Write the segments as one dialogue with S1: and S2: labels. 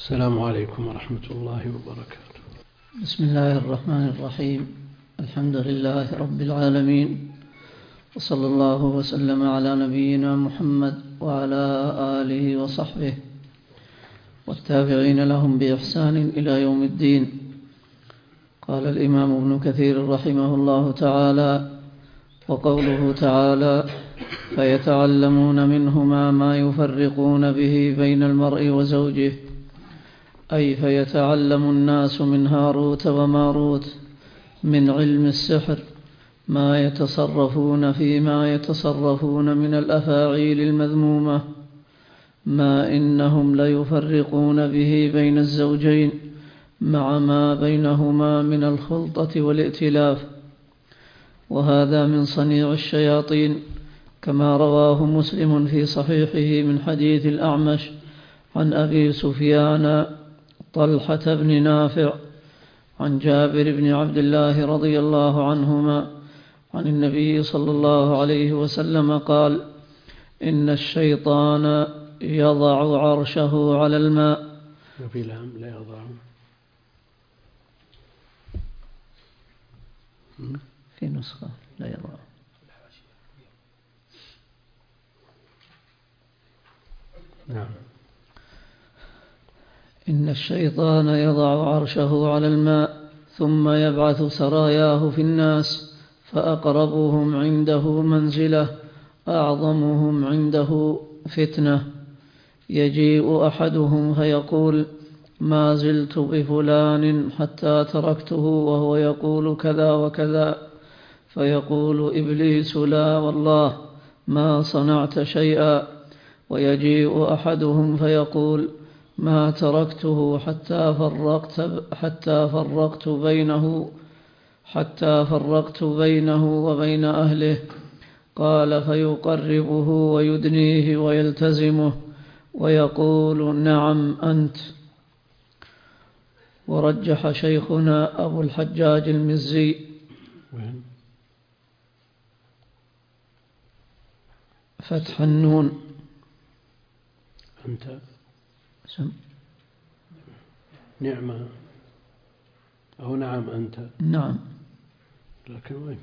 S1: السلام عليكم ورحمة الله وبركاته.
S2: بسم الله الرحمن الرحيم. الحمد لله رب العالمين، وصلى الله وسلم على نبينا محمد وعلى آله وصحبه والتابعين لهم بإحسان إلى يوم الدين. قال الإمام ابن كثير رحمه الله تعالى: وقوله تعالى: فيتعلمون منهما ما يفرقون به بين المرء وزوجه، أي فيتعلم الناس من هاروت وماروت من علم السحر ما يتصرفون فيما يتصرفون من الأفاعيل المذمومة، ما إنهم ليفرقون به بين الزوجين مع ما بينهما من الخلطة والائتلاف، وهذا من صنيع الشياطين، كما رواه مسلم في صحيحه من حديث الأعمش عن أبي سفيان طلحة بن نافع عن جابر بن عبد الله رضي الله عنهما عن النبي صلى الله عليه وسلم قال: إن الشيطان يضع عرشه على الماء.
S1: وفي لام لا يضع،
S2: في نسخة لا يضع.
S1: نعم.
S2: إن الشيطان يضع عرشه على الماء ثم يبعث سراياه في الناس، فأقربهم عنده منزلة أعظمهم عنده فتنة. يجيء أحدهم فيقول: ما زلت بفلان حتى تركته وهو يقول كذا وكذا، فيقول إبليس: لا والله ما صنعت شيئا. ويجيء أحدهم فيقول: ما تركته حتى فرقت بينه وبين أهله. قال: فيقربه ويدنيه ويلتزمه ويقول: نعم أنت. ورجح شيخنا أبو الحجاج المزي فتح النون
S1: أنت نعمة أو نعم أنت.
S2: نعم،
S1: لكن وين؟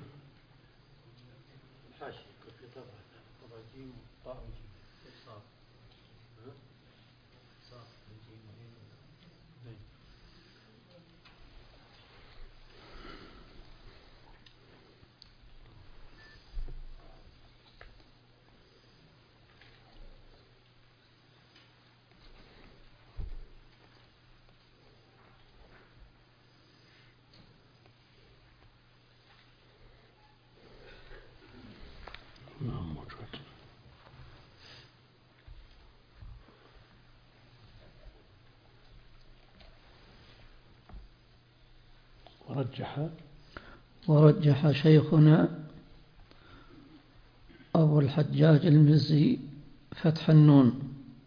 S2: ورجح شيخنا أبو الحجاج المزي فتح النون.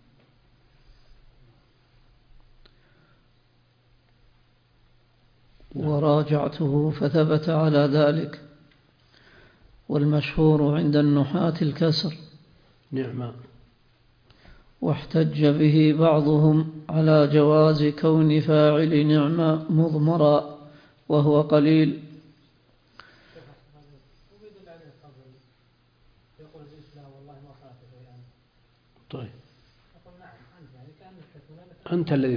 S2: وراجعته فثبت على ذلك، والمشهور عند النحاة الكسر.
S1: نعمة.
S2: واحتج به بعضهم على جواز كون فاعل نعمة مضمرا، وهو قليل.
S1: طيب، أنت الذي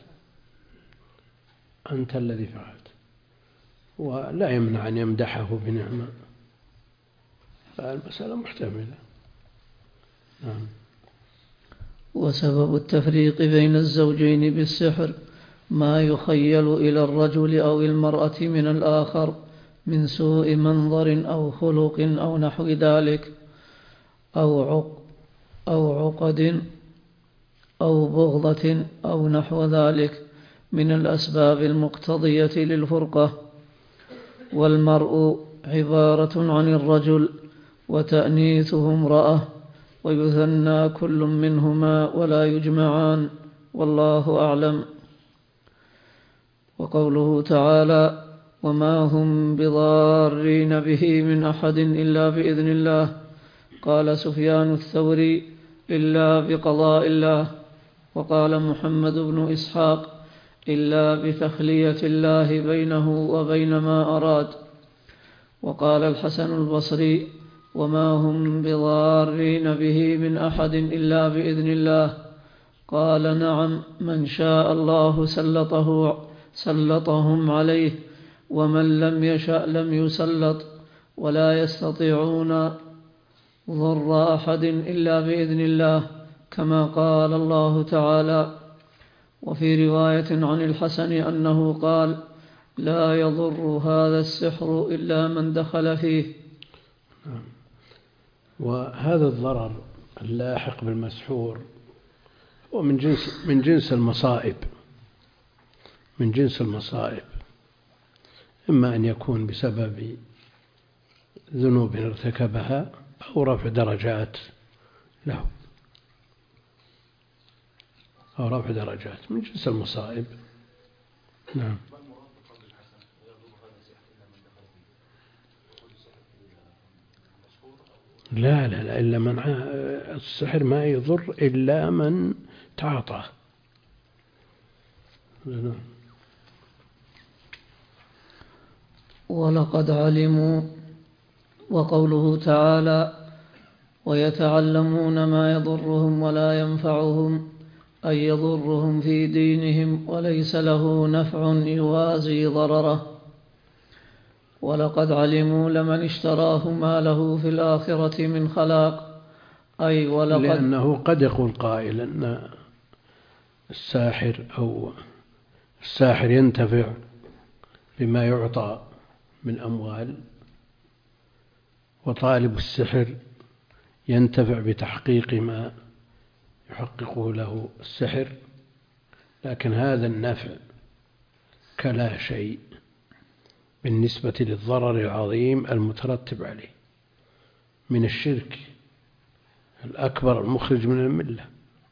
S1: فعلت، ولا يمنع أن يمدحه بنعمة، فالمسألة محتملة. نعم.
S2: وسبب التفريق بين الزوجين بالسحر ما يخيل إلى الرجل أو المرأة من الآخر من سوء منظر أو خلق أو نحو ذلك، أو عقد أو بغضة أو نحو ذلك من الأسباب المقتضية للفرقة. والمرء عبارة عن الرجل، وتأنيثه امرأة، ويثنى كل منهما ولا يجمعان، والله أعلم. وقوله تعالى: وما هم بضارين به من أحد إلا بإذن الله. قال سفيان الثوري: إلا بقضاء الله. وقال محمد بن إسحاق: إلا بتخلية الله بينه وبين ما أراد. وقال الحسن البصري: وما هم بضارين به من أحد إلا بإذن الله. قال: نعم، من شاء الله سلطهم عليه، ومن لم يشأ لم يسلط، ولا يستطيعون ضر أحد إلا بإذن الله، كما قال الله تعالى. وفي رواية عن الحسن أنه قال: لا يضر هذا السحر إلا من دخل فيه.
S1: وهذا الضرر اللاحق بالمسحور هو من جنس المصائب، من جنس المصائب، إما أن يكون بسبب ذنوب ارتكبها أو رفع درجات له، أو رفع درجات، من جنس المصائب. نعم. لا لا لا، إلا من السحر ما يضر إلا من تعاطاه.
S2: ولقد علموا. وقوله تعالى: ويتعلمون ما يضرهم ولا ينفعهم، أي يضرهم في دينهم وليس له نفع يوازي ضرره. ولقد علموا لمن اشتراه ما له في الآخرة من خلاق، أي ولقد،
S1: لأنه قد يقول قائل أن الساحر ينتفع بما يعطى من أموال، وطالب السحر ينتفع بتحقيق ما يحققه له السحر، لكن هذا النفع كلا شيء بالنسبة للضرر العظيم المترتب عليه من الشرك الأكبر المخرج من الملة.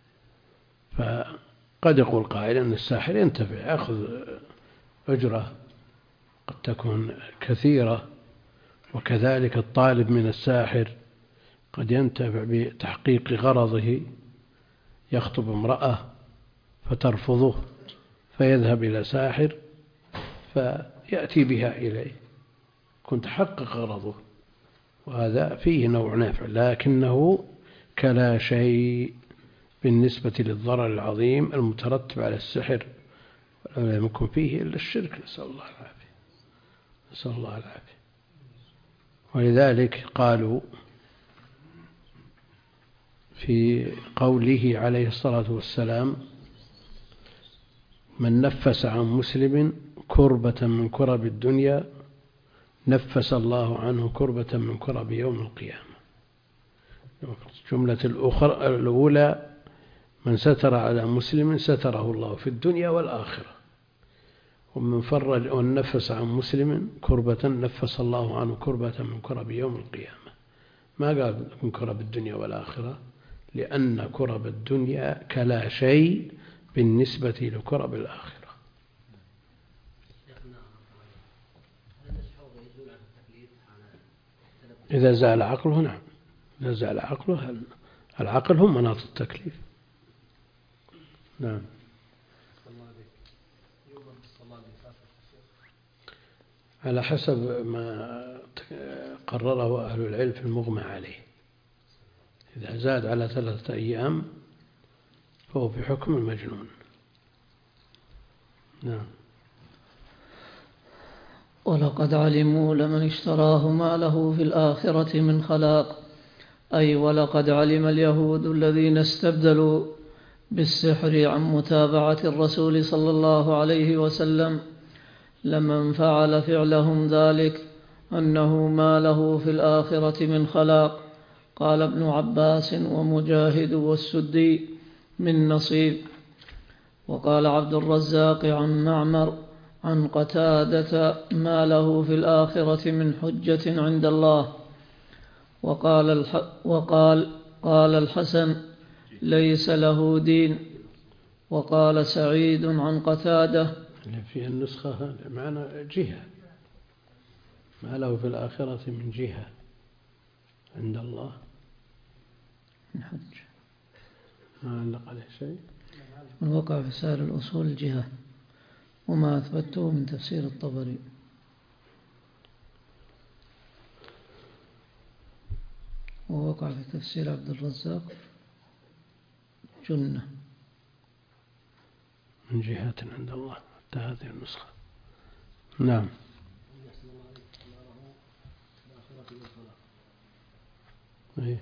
S1: فقد يقول قائل أن الساحر ينتفع، يأخذ أجرة قد تكون كثيرة، وكذلك الطالب من الساحر قد ينتفع بتحقيق غرضه، يخطب امرأة فترفضه فيذهب إلى ساحر فيأتي بها إليه، كنت حقق غرضه، وهذا فيه نوع نافع، لكنه كلا شيء بالنسبة للضرر العظيم المترتب على السحر، ولم يكن فيه إلا الشرك، نسأل الله العافية، نسأل الله العافية. ولذلك قالوا في قوله عليه الصلاة والسلام: من نفس عن مسلم كربة من كرب الدنيا نفس الله عنه كربة من كرب يوم القيامة. الجملة الأولى: من ستر على مسلم ستره الله في الدنيا والآخرة، ومن فرج ونفس عن مسلم كربة نفس الله عنه كربة من كرب يوم القيامة. ما قال من كرب الدنيا والآخرة، لأن كرب الدنيا كلا شيء بالنسبة لكرب الآخرة. إذا زال عقله، نعم، إذا زال عقله، العقل هم مناط التكليف. نعم. على حسب ما قرره أهل العلم في المغمى عليه، إذا زاد على 3 أيام فهو في حكم المجنون. نعم.
S2: ولقد علموا لمن اشتراه ما له في الآخرة من خلاق، أي ولقد علم اليهود الذين استبدلوا بالسحر عن متابعة الرسول صلى الله عليه وسلم لمن فعل فعلهم ذلك أنه ما له في الآخرة من خلاق. قال ابن عباس ومجاهد والسدي: من نصيب. وقال عبد الرزاق عن معمر عن قتادة: ما له في الآخرة من حجة عند الله. قال الحسن: ليس له دين. وقال سعيد عن قتادة:
S1: في النسخة معنى جهة، ما له في الآخرة من جهة عند الله،
S2: من حج،
S1: ما علق عليه شيء.
S2: من وقع في سائر الأصول الجهة، وما أثبته من تفسير الطبري. ووقع في تفسير عبد الرزاق جنة
S1: من جهة عند الله حتى هذه النسخة. نعم. أيه.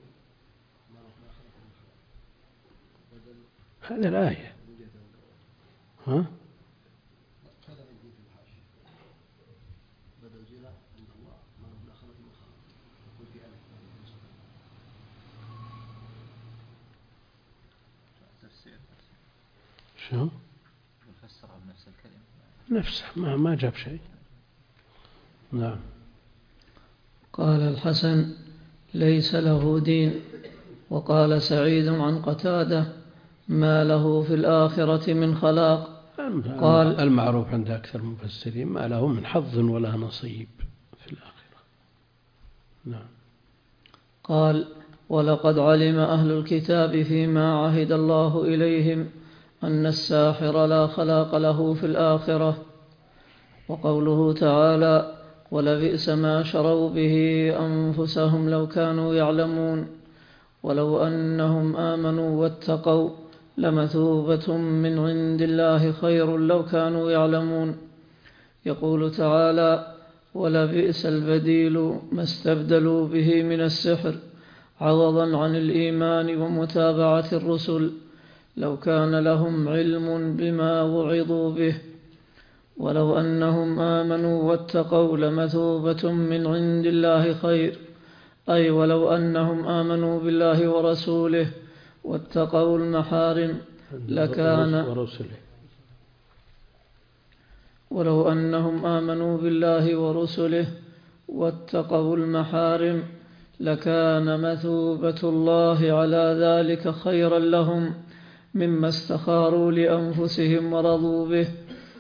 S1: هذه الآية. ها؟ شو؟
S3: يفسرها بنفس الكلمة
S1: نفسه ما جاب شيء. نعم.
S2: قال الحسن: ليس له دين. وقال سعيد عن قتادة: ما له في الآخرة من خلاق.
S1: قال المعروف عند أكثر المفسرين: ما له من حظ ولا نصيب في الآخرة. نعم.
S2: قال: ولقد علم أهل الكتاب فيما عهد الله إليهم أن الساحر لا خلاق له في الآخرة. وقوله تعالى: ولبئس ما شروا به أنفسهم لو كانوا يعلمون. ولو أنهم آمنوا واتقوا لمثوبة من عند الله خير لو كانوا يعلمون. يقول تعالى: ولبئس البديل ما استبدلوا به من السحر عوضا عن الإيمان ومتابعة الرسل لو كان لهم علم بما وعظوا به. ولو أنهم آمنوا واتقوا لمثوبة من عند الله خير، أي ولو أنهم آمنوا بالله ورسوله واتقوا المحارم ولو أنهم آمنوا بالله ورسله واتقوا المحارم لكان مثوبة الله على ذلك خيرا لهم مما استخاروا لأنفسهم ورضوا به.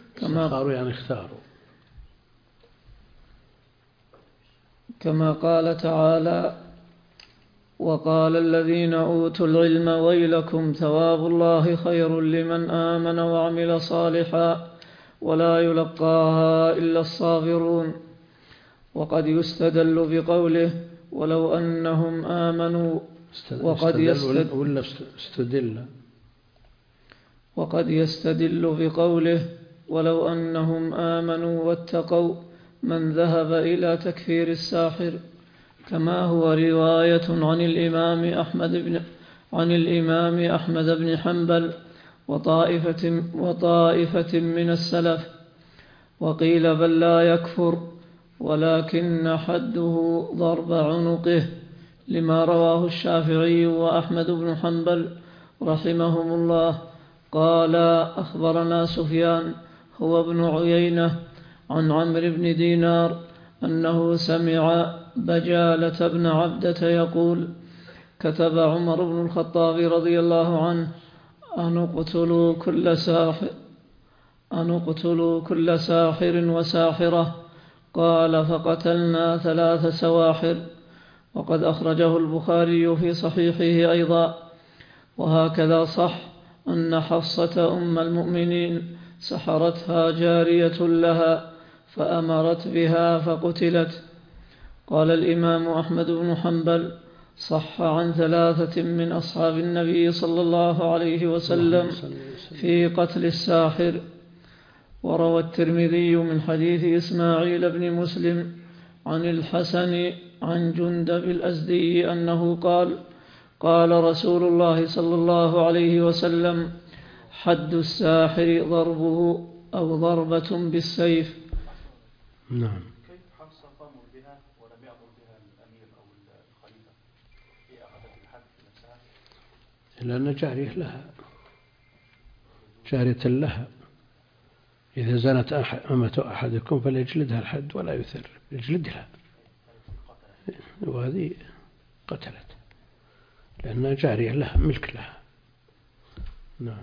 S2: كما قال تعالى: وقال الذين أوتوا العلم ويلكم ثواب الله خير لمن آمن وعمل صالحا ولا يلقاها إلا الصابرون. وقد يستدل بقوله: ولو أنهم آمنوا وقد يستدل بقوله: ولو أنهم آمنوا واتقوا من ذهب إلى تكفير الساحر، كما هو رواية عن الإمام أحمد بن حنبل وطائفة من السلف. وقيل بل لا يكفر ولكن حده ضرب عنقه، لما رواه الشافعي وأحمد بن حنبل رحمهم الله. قال: أخبرنا سفيان هو ابن عيينة عن عمرو بن دينار أنه سمع بجالة بن عبدة يقول: كتب عمر بن الخطاب رضي الله عنه أن اقتلوا كل ساحر وساحرة. قال: فقتلنا 3 سواحر. وقد أخرجه البخاري في صحيحه أيضا. وهكذا صح أن حفصة أم المؤمنين سحرتها جارية لها فأمرت بها فقتلت. قال الإمام أحمد بن حنبل: صح عن 3 من أصحاب النبي صلى الله عليه وسلم في قتل الساحر. وروى الترمذي من حديث إسماعيل بن مسلم عن الحسن عن جندب الأزدي أنه قال: قال رسول الله صلى الله عليه وسلم: حد الساحر ضربه أو ضربة بالسيف.
S1: نعم.
S3: كيف حفصة تأمر بها ولم يأمر بها الأمير أو الخليفة؟ هي أخذت الحد نفسها؟
S1: لأن جارية لها. إذا زنت أمة أحدكم فليجلدها الحد ولا يثر، يجلدها، وهذه قتلت لأنها جارية لها، ملك لها. نعم.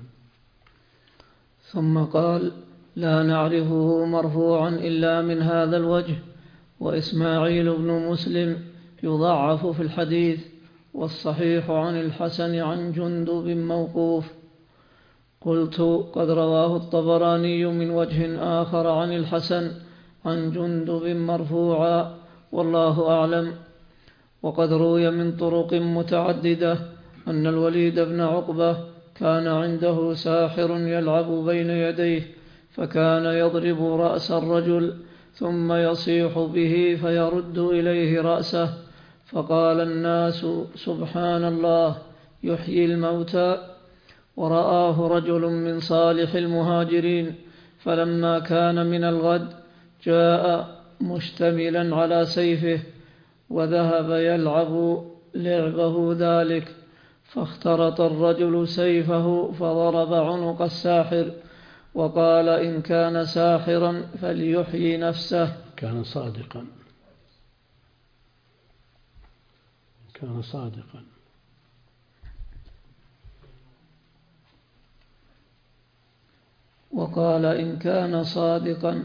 S2: ثم قال: لا نعرفه مرفوعا إلا من هذا الوجه. وإسماعيل بن مسلم يضعف في الحديث، والصحيح عن الحسن عن جندب موقوف. قلت قد رواه الطبراني من وجه آخر عن الحسن عن جندب مرفوعا والله أعلم. وقد روي من طرق متعددة أن الوليد بن عقبة كان عنده ساحر يلعب بين يديه، فكان يضرب رأس الرجل ثم يصيح به فيرد إليه رأسه، فقال الناس سبحان الله يحيي الموتى. ورآه رجل من صالح المهاجرين، فلما كان من الغد جاء مشتملا على سيفه وذهب يلعب لعبه ذلك، فاخترط الرجل سيفه فضرب عنق الساحر وقال إن كان ساحرا فليحيي نفسه.
S1: كان صادقا. كان صادقا.
S2: وقال إن كان صادقا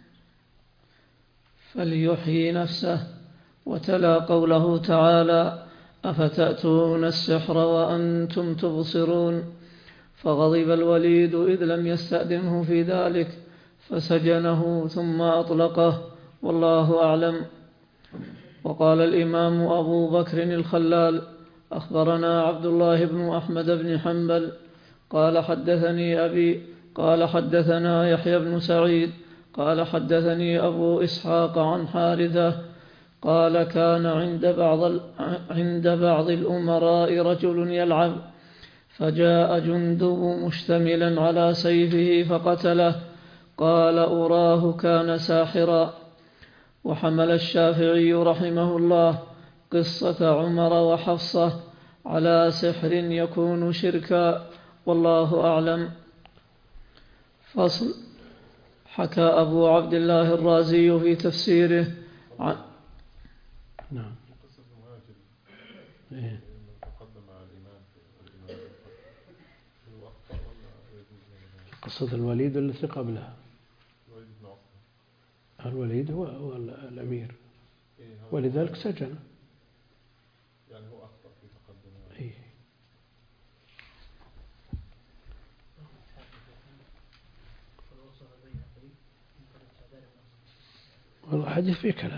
S2: فليحيي نفسه. وتلا قوله تعالى أفتأتون السحر وأنتم تبصرون، فغضب الوليد إذ لم يستأذنه في ذلك فسجنه ثم أطلقه والله أعلم. وقال الإمام أبو بكر الخلال أخبرنا عبد الله بن أحمد بن حنبل قال حدثني أبي قال حدثنا يحيى بن سعيد قال حدثني أبو إسحاق عن حارثة قال كان عند بعض الأمراء رجل يلعب، فجاء جندب مشتملا على سيفه فقتله، قال أراه كان ساحرا. وحمل الشافعي رحمه الله قصة عمر وحفصة على سحر يكون شركا والله أعلم. فصل. حكى أبو عبد الله الرازي في تفسيره عن
S1: نعم. إيه؟ قصة الوليد التي قبلها. الوليد هو الأمير ولذلك سجن.
S4: يعني هو أخطأ في تقدمه.
S1: إيه؟ والله حديث فيه كلام.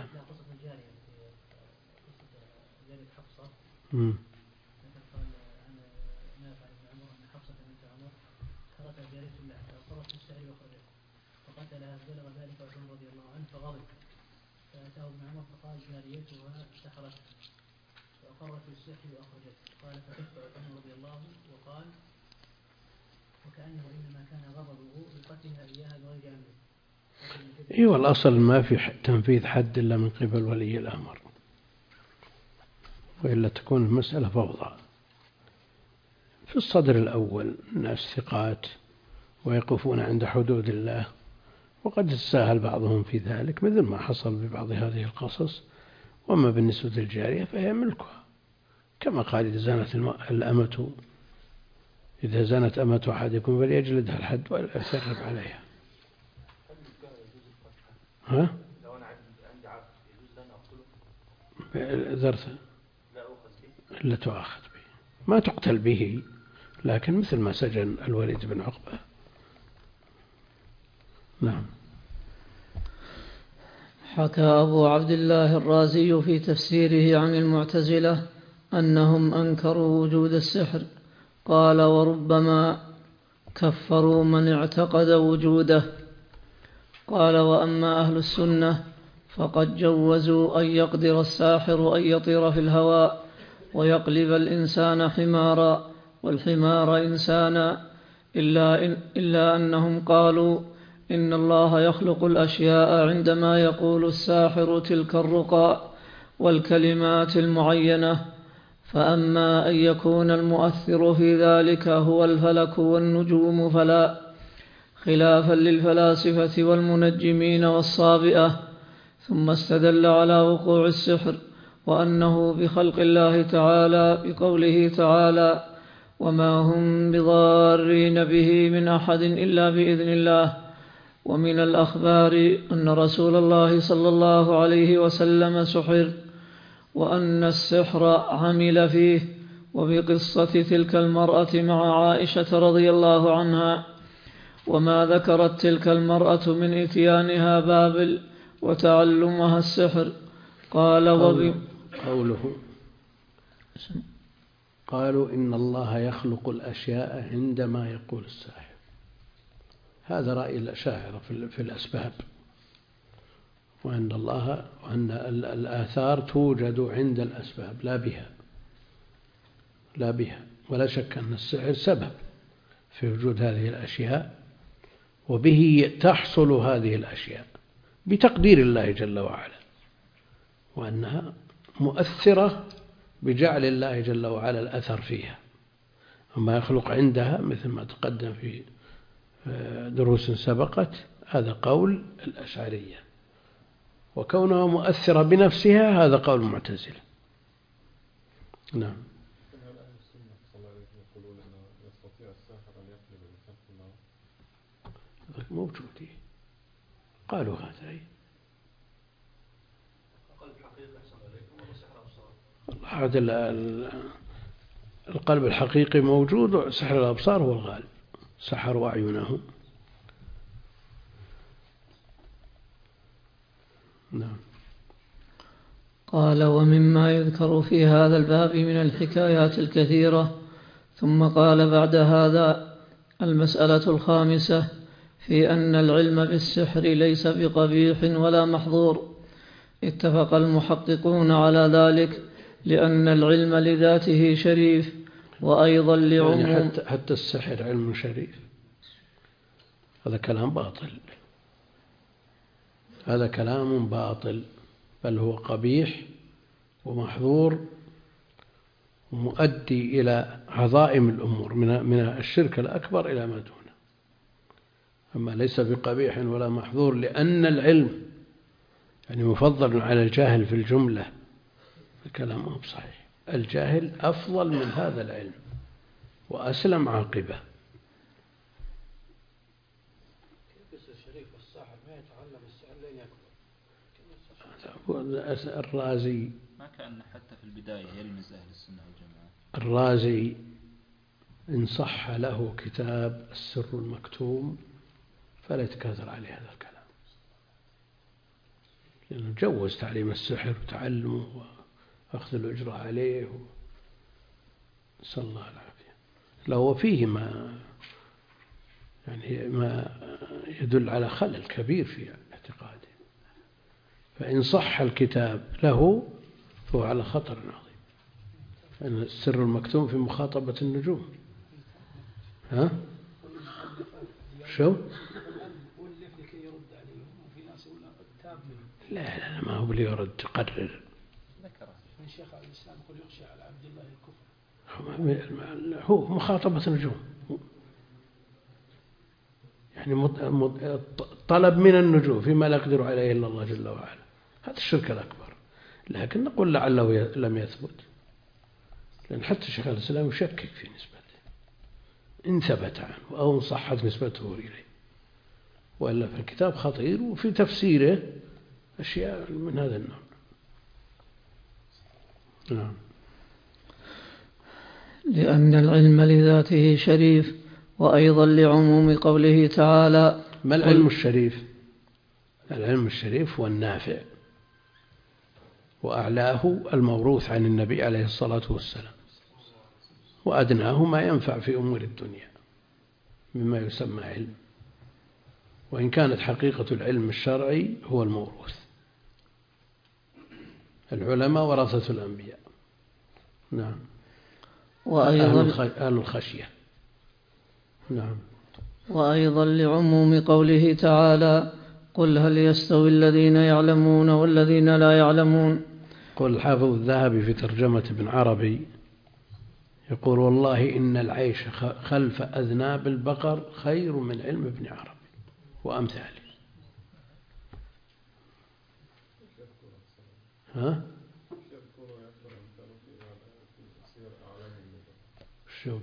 S5: فقتلها بلغ ذلك عمر رضي الله عنه فغضب، فأتاه ابن عمر فقال جاريتها سحرته فأقرت بالسحر وأخرجته. قال فكف عمر رضي الله وقال وكأنه إنما كان غضبه لقتلها إياها بغير أمره.
S1: إيه والأصل ما في تنفيذ حد إلا من قبل ولي الأمر، وإلا تكون المسألة فوضى. في الصدر الأول الناس ثقات ويقفون عند حدود الله، وقد يتساهل بعضهم في ذلك مثل ما حصل ببعض هذه القصص. وأما بالنسبة للجارية فهي ملكها، كما قال إذا زنت أمة أحدكم فليجلدها الحد ولا يسرب عليها. ها؟
S3: لو أنا عندي عبد يجوز أن أقتله؟
S1: ذرث
S3: لا أؤخذ به؟
S1: لا تؤاخذ به، ما تقتل به، لكن مثل ما سجن الوليد بن عقبة. نعم.
S2: حكى أبو عبد الله الرازي في تفسيره عن المعتزلة أنهم أنكروا وجود السحر، قال وربما كفروا من اعتقد وجوده. قال وأما أهل السنة فقد جوزوا أن يقدر الساحر أن يطير في الهواء ويقلب الإنسان حمارا والحمار إنسانا، إلا أنهم قالوا إن الله يخلق الأشياء عندما يقول الساحر تلك الرقى والكلمات المعينة، فأما أن يكون المؤثر في ذلك هو الفلك والنجوم فلا، خلافا للفلاسفة والمنجمين والصابئة. ثم استدل على وقوع السحر وأنه بخلق الله تعالى بقوله تعالى وما هم بضارين به من أحد إلا بإذن الله. ومن الأخبار أن رسول الله صلى الله عليه وسلم سحر، وأن السحر عمل فيه، وبقصة تلك المرأة مع عائشة رضي الله عنها، وما ذكرت تلك المرأة من إتيانها بابل وتعلمها السحر. قال
S1: قالوا إن الله يخلق الأشياء عندما يقول الساحر. هذا رأي الأشاعرة في الأسباب، وأن الآثار توجد عند الأسباب لا بها، ولا شك أن السحر سبب في وجود هذه الأشياء، وبه تحصل هذه الأشياء بتقدير الله جل وعلا، وأنها مؤثرة بجعل الله جل وعلا الأثر فيها. أما يخلق عندها مثل ما تقدم في دروس سبقت، هذا قول الأشعرية، وكونها مؤثرة بنفسها هذا قول المعتزلة. نعم. موجود، قالوا هذا القلب الحقيقي موجود، وسحر الأبصار هو الغالب، سحروا أعينهم. نعم.
S2: قال: ومما يذكر في هذا الباب من الحكايات الكثيرة. ثم قال بعد هذا: المسألة الخامسة في أن العلم بالسحر ليس بقبيح ولا محظور. اتفق المحققون على ذلك لأن العلم لذاته شريف، وأيضا لعموم
S1: يعني حتى السحر علم شريف، هذا كلام باطل، هذا كلام باطل، بل هو قبيح ومحظور ومؤدي إلى عظائم الأمور من الشرك الأكبر إلى ما دونه. أما ليس بقبيح ولا محظور لأن العلم يعني مفضل على الجاهل في الجملة، الكلام مو بصحيح. الجاهل أفضل من هذا العلم وأسلم عاقبة. الرازي
S6: ما كان حتى في البداية يلمز أهل السنة والجماعة.
S1: الرازي إن صح له كتاب السر المكتوم فلا يتكاثر عليه هذا الكلام، لأنه جوز تعليم السحر وتعلمه وأخذ الأجرة عليه نسأل الله العافية. لو فيه ما يدل على خلل كبير في اعتقاده، فإن صح الكتاب له فهو على خطر عظيم. فإن السر المكتوم في مخاطبة النجوم. ها؟ شو؟ لا ما هو اللي يرد تقرر.
S5: من شيخ الإسلام يقول يخشى على عبد الله الكفر.
S1: هو مخاطبة النجوم، يعني طلب من النجوم فيما لا يقدر عليه إلا الله جل وعلا، هذا الشرك الأكبر. لكن نقول لعله لم يثبت، لأن حتى شيخ الإسلام يشكك في نسبته إن ثبت عنه أو إن صحت نسبته إليه، وإلا في الكتاب خطير وفي تفسيره أشياء من هذا النوع. نعم.
S2: لأن العلم لذاته شريف، وأيضا لعموم قوله تعالى:
S1: ما العلم الشريف؟ العلم الشريف هو النافع، وأعلاه الموروث عن النبي عليه الصلاة والسلام، وأدناه ما ينفع في أمور الدنيا مما يسمى علم، وإن كانت حقيقة العلم الشرعي هو الموروث. العلماء ورثة الأنبياء. نعم.
S2: وأيضا
S1: أهل الخشية. نعم.
S2: وأيضا لعموم قوله تعالى: قل هل يستوي الذين يعلمون والذين لا يعلمون.
S1: قل الحافظ الذهبي في ترجمة ابن عربي يقول: والله إن العيش خلف أذناب البقر خير من علم ابن عربي وأمثاله. ها؟ شو؟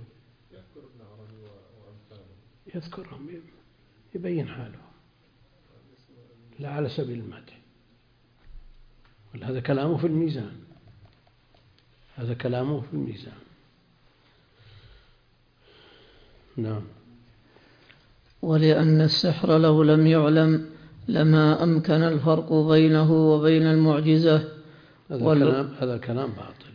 S1: يذكرهم يبين حاله لا على سبيل المدح، هذا كلامه في الميزان، هذا كلامه في الميزان. نعم.
S2: ولأن السحر لو لم يعلم لما أمكن الفرق بينه وبين المعجزة.
S1: هذا كلام باطل،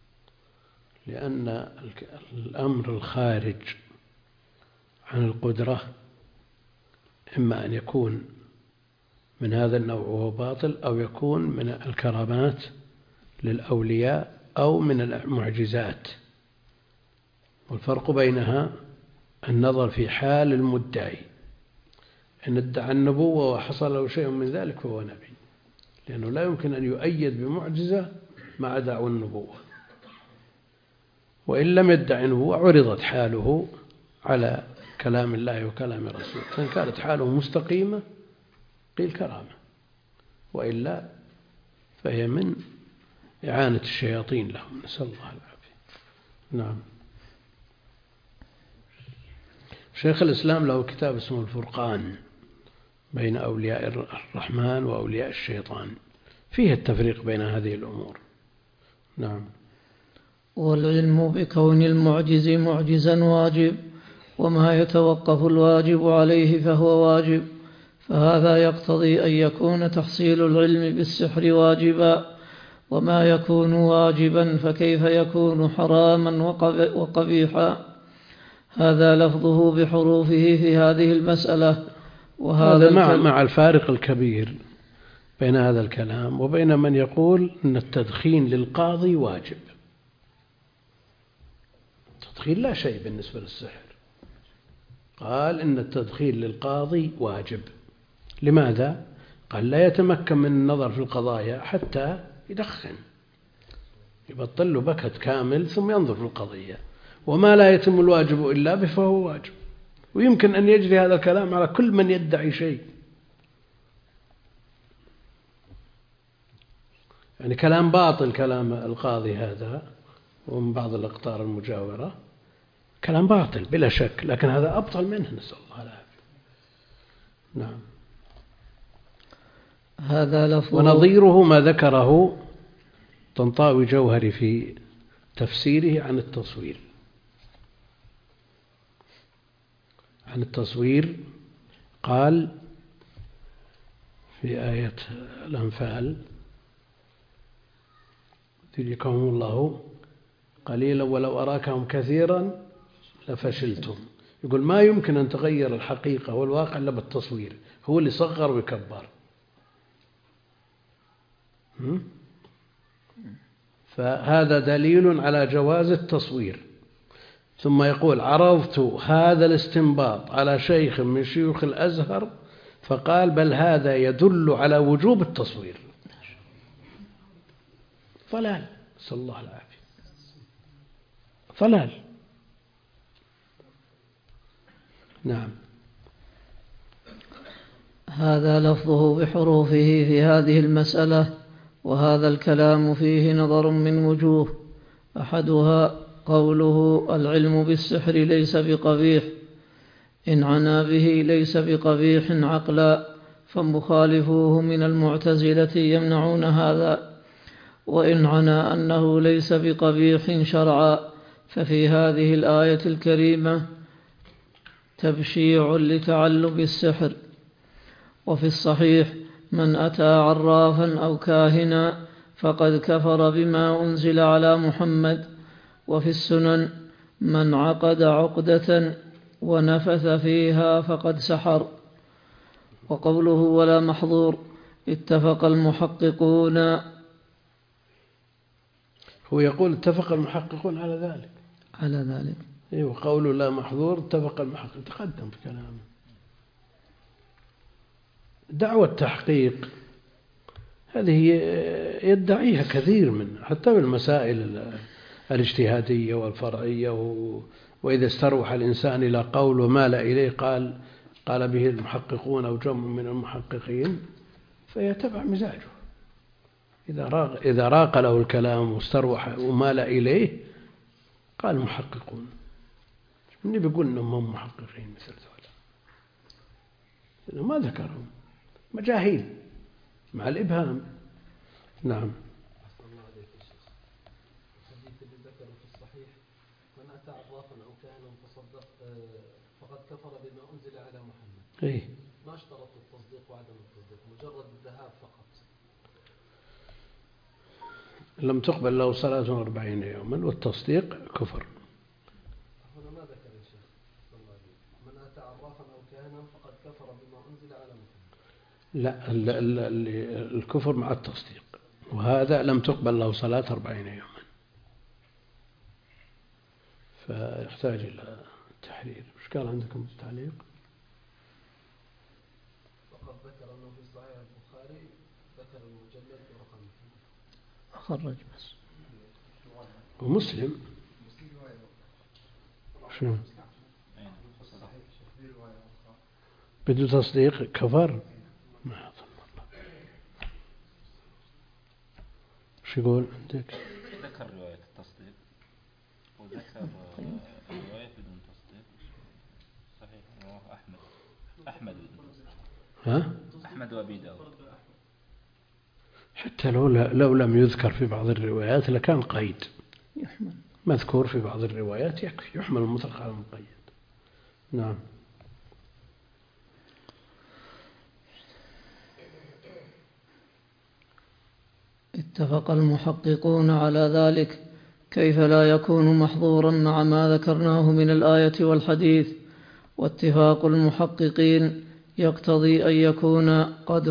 S1: لأن الأمر الخارج عن القدرة إما أن يكون من هذا النوع وهو باطل، أو يكون من الكرامات للأولياء أو من المعجزات، والفرق بينها النظر في حال المدعي. إن ادعى النبوة وحصل له شيء من ذلك فهو نبي، لأنه لا يمكن أن يؤيد بمعجزة مع دعوى النبوة. وإن لم يدعي النبوة عرضت حاله على كلام الله وكلام رسوله، فإن كانت حاله مستقيمة قيل كرامة، وإلا فهي من إعانة الشياطين لهم، نسأل الله العافية. نعم. شيخ الإسلام له كتاب اسمه الفرقان بين أولياء الرحمن وأولياء الشيطان، فيه التفريق بين هذه الأمور. نعم.
S2: والعلم بكون المعجز معجزا واجب، وما يتوقف الواجب عليه فهو واجب، فهذا يقتضي أن يكون تحصيل العلم بالسحر واجبا، وما يكون واجبا فكيف يكون حراما وقبيحا. هذا لفظه بحروفه في هذه المسألة.
S1: وهذا مع الفارق الكبير بين هذا الكلام وبين من يقول أن التدخين للقاضي واجب. التدخين لا شيء بالنسبة للسحر، قال إن التدخين للقاضي واجب. لماذا؟ قال لا يتمكن من النظر في القضايا حتى يدخن، يبطل له بكت كامل ثم ينظر في القضية، وما لا يتم الواجب إلا به فهو واجب. ويمكن أن يجري هذا الكلام على كل من يدعي شيء، يعني كلام باطل كلام القاضي هذا ومن بعض الأقطار المجاورة، كلام باطل بلا شك، لكن هذا أبطل منه، نسأل الله العافية. نعم.
S2: هذا لفظ.
S1: ونظيره ما ذكره طنطاوي جوهري في تفسيره عن التصوير. عن التصوير قال في آية الأنفال: يدركهم الله قليلا ولو أراكهم كثيرا لفشلتم. يقول ما يمكن أن تغير الحقيقة والواقع إلا بالتصوير، هو اللي صغر ويكبر. فهذا دليل على جواز التصوير. ثم يقول: عرضت هذا الاستنباط على شيخ من شيوخ الأزهر فقال: بل هذا يدل على وجوب التصوير. ضلال، نسأل الله العافية، ضلال. نعم.
S2: هذا لفظه بحروفه في هذه المسألة، وهذا الكلام فيه نظر من وجوه. أحدها قوله: العلم بالسحر ليس بقبيح، إن عنا به ليس بقبيح عقلا، فمخالفوه من المعتزلة يمنعون هذا. وإن عنا أنه ليس بقبيح شرعا، ففي هذه الآية الكريمة تبشيع لتعلم السحر. وفي الصحيح: من أتى عرافا أو كاهنا فقد كفر بما أنزل على محمد. وفي السنن: من عقد عقدة ونفث فيها فقد سحر. وقوله: ولا محظور، اتفق المحققون.
S1: هو يقول اتفق المحققون على ذلك.
S2: على ذلك.
S1: وقوله لا محظور اتفق المحقق تقدم في كلامه. دعوة التحقيق هذه يدعيها كثير من حتى بالمسائل الاجتهادية والفرعية، وإذا استروح الإنسان إلى قول ومال إليه قال به المحققون أو جمع من المحققين فيتبع مزاجه. إذا راق له الكلام واستروح ومال إليه قال المحققون. مني بيقول إنهم هم محققين مثل ذولا، ما ذكرهم، مجاهيل مع الإبهام. نعم.
S4: الحديث اللي ذكره في الصحيح: من أتى
S7: أتى عرافا أو كاهنا فصدق فقد كفر بما أنزل على محمد.
S1: إيه؟
S7: ما اشترط التصديق وعدم التصديق، مجرد الذهاب فقط.
S1: لم تقبل له صلاة 40 يوما والتصديق كفر.
S7: هنا ما ذكر يا شيخ من أتى عرافا أو كاهنا فقد كفر بما أنزل على محمد.
S1: لا، الكفر مع التصديق، وهذا لم تقبل له صلاة 40 يوما، فيحتاج إلى تحرير. وش قال عندكم التعليق؟
S7: وقد ذكر أنه في صحيح البخاري ذكر المجلد برقم
S2: أخرج بس.
S1: ومسلم شو بدون تصديق كفر؟ ما أظن والله. شو يقول عندك؟
S6: ذكر رواية التصديق وذكر رواية بدون تصديق. صحيح، رواه أحمد
S1: ها؟
S6: أحمد وأبي داود.
S1: حتى لو لم يذكر في بعض الروايات لكان قيد
S2: يحمل.
S1: مذكور في بعض الروايات يكفي، يحمل المطلق على المقيد. نعم.
S2: اتفق المحققون على ذلك، كيف لا يكون محظورا مع ما ذكرناه من الآية والحديث؟ واتفاق المحققين يقتضي أن يكون قد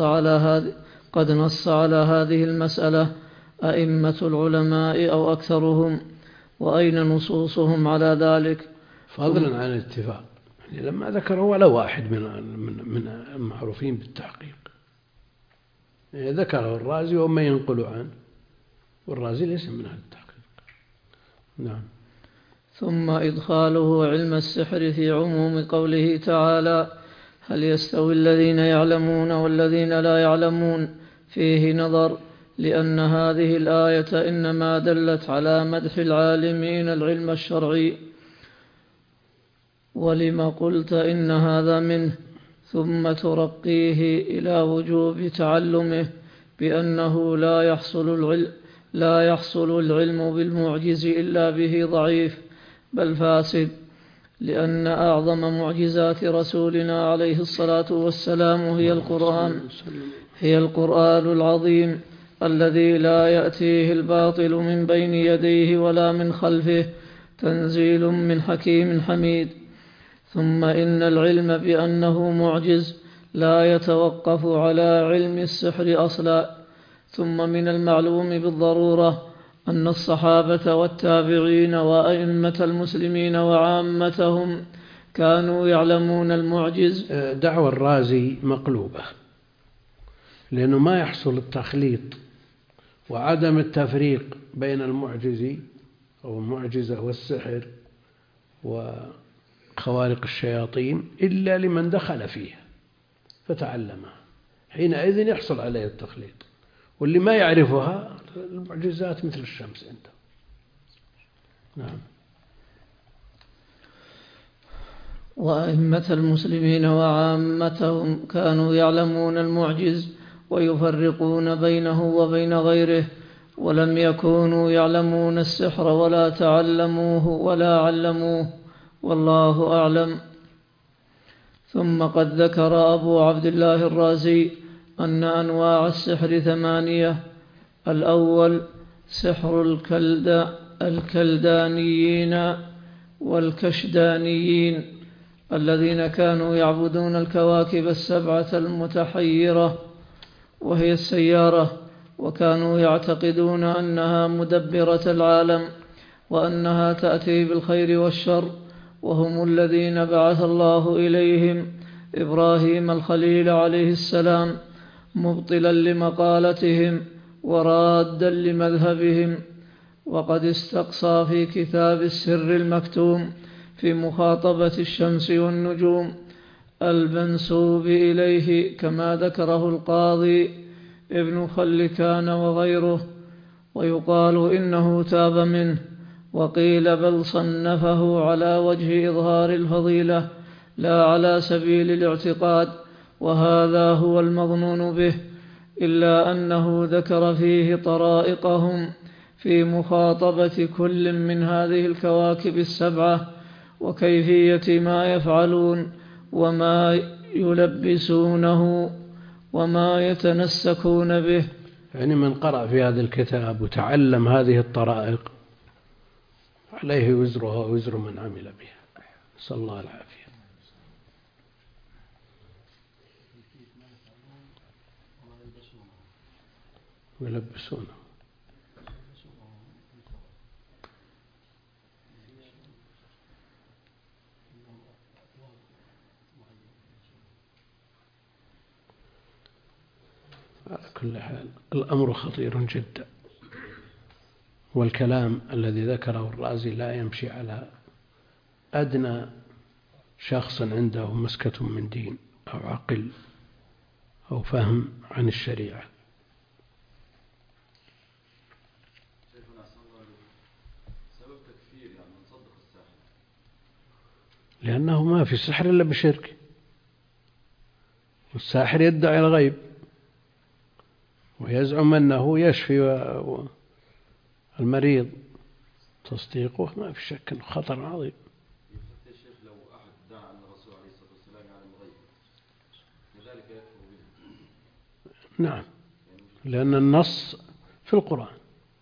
S2: نص على هذه المسألة أئمة العلماء أو أكثرهم، وأين نصوصهم على ذلك؟
S1: فضلا عن الاتفاق، يعني لما ذكر ولا واحد من المعروفين بالتحقيق، يعني ذكره الرازي وما ينقل عنه، والرازي ليس من أهل التحقيق. نعم.
S2: ثم إدخاله علم السحر في عموم قوله تعالى: هل يستوي الذين يعلمون والذين لا يعلمون؟ فيه نظر، لأن هذه الآية إنما دلت على مدح العالمين العلم الشرعي، ولما قلت إن هذا منه، ثم ترقيه إلى وجوب تعلمه بأنه لا يحصل العلم بالمعجز إلا به ضعيف بل فاسد، لأن أعظم معجزات رسولنا عليه الصلاة والسلام هي القرآن العظيم الذي لا يأتيه الباطل من بين يديه ولا من خلفه، تنزيل من حكيم حميد. ثم إن العلم بأنه معجز لا يتوقف على علم السحر أصلا. ثم من المعلوم بالضرورة أن الصحابة والتابعين وأئمة المسلمين وعامتهم كانوا يعلمون المعجز.
S1: دعوى الرازي مقلوبة، لأنه ما يحصل التخليط وعدم التفريق بين المعجز أو المعجزة والسحر وخوارق الشياطين إلا لمن دخل فيها فتعلمها، حينئذ يحصل عليه التخليط. واللي ما يعرفها المعجزات مثل الشمس عنده. نعم.
S2: وأئمة المسلمين وعامتهم كانوا يعلمون المعجز ويفرقون بينه وبين غيره، ولم يكونوا يعلمون السحر ولا تعلموه ولا علموه، والله أعلم. ثم قد ذكر أبو عبد الله الرازي أن أنواع السحر 8: الأول سحر الكلدانيين والكشدانيين الذين كانوا يعبدون الكواكب السبعة المتحيرة وهي السيارة، وكانوا يعتقدون أنها مدبرة العالم وأنها تأتي بالخير والشر، وهم الذين بعث الله إليهم إبراهيم الخليل عليه السلام مبطلا لمقالتهم ورادا لمذهبهم. وقد استقصى في كتاب السر المكتوم في مخاطبة الشمس والنجوم المنسوب إليه كما ذكره القاضي ابن خلكان وغيره، ويقال إنه تاب منه، وقيل بل صنفه على وجه إظهار الفضيلة لا على سبيل الاعتقاد، وهذا هو المظنون به، إلا أنه ذكر فيه طرائقهم في مخاطبة كل من هذه الكواكب السبعة وكيفية ما يفعلون وما يلبسونه وما يتنسكون به.
S1: يعني من قرأ في هذا الكتاب وتعلم هذه الطرائق عليه وزرها ووزر من عمل بها، نسأل الله العافية. ويلبسونه. على كل حال الأمر خطير جدا، والكلام الذي ذكره الرازي لا يمشي على أدنى شخص عنده مسكة من دين أو عقل أو فهم عن الشريعة. لأنه ما في سحر إلا بشرك، والساحر يدعي الغيب ويزعم أنه يشفي المريض، تصديقه ما في شك أنه خطر عظيم.
S4: لو أحد ادعى أن الرسول عليه الصلاة والسلام يعلم الغيب لذلك يكفر به.
S1: نعم، لأن النص في القرآن: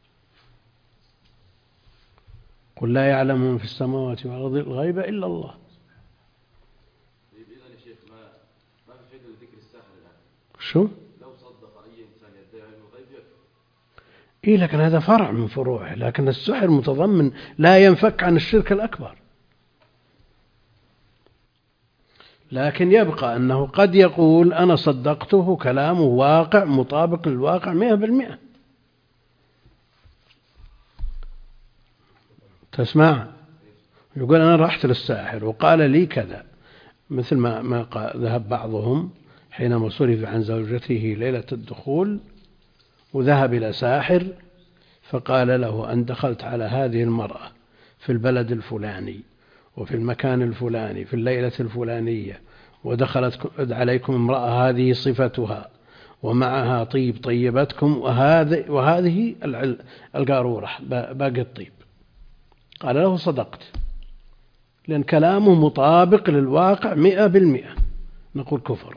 S1: قل لا يعلم من في السماوات والأرض الغيب إلا الله.
S4: إذن يا شيخ ما في فائدة لذكر الساحر الآن.
S1: شو؟
S4: لو صدق أي إنسان يدعي علم الغيب يكفر.
S1: إيه، لكن هذا فرع من فروعه، لكن السحر متضمن لا ينفك عن الشرك الأكبر. لكن يبقى أنه قد يقول أنا صدقته، كلامه واقع مطابق للواقع 100%. تسمع؟ يقول أنا رحت للساحر وقال لي كذا، مثل ما ذهب بعضهم حينما صرف عن زوجته ليلة الدخول وذهب إلى ساحر فقال له أن دخلت على هذه المرأة في البلد الفلاني وفي المكان الفلاني في الليلة الفلانية، ودخلت عليكم امرأة هذه صفتها ومعها طيب طيبتكم، وهذه القارورة باقي الطيب. قال له صدقت، لأن كلامه مطابق للواقع 100%. نقول كفر،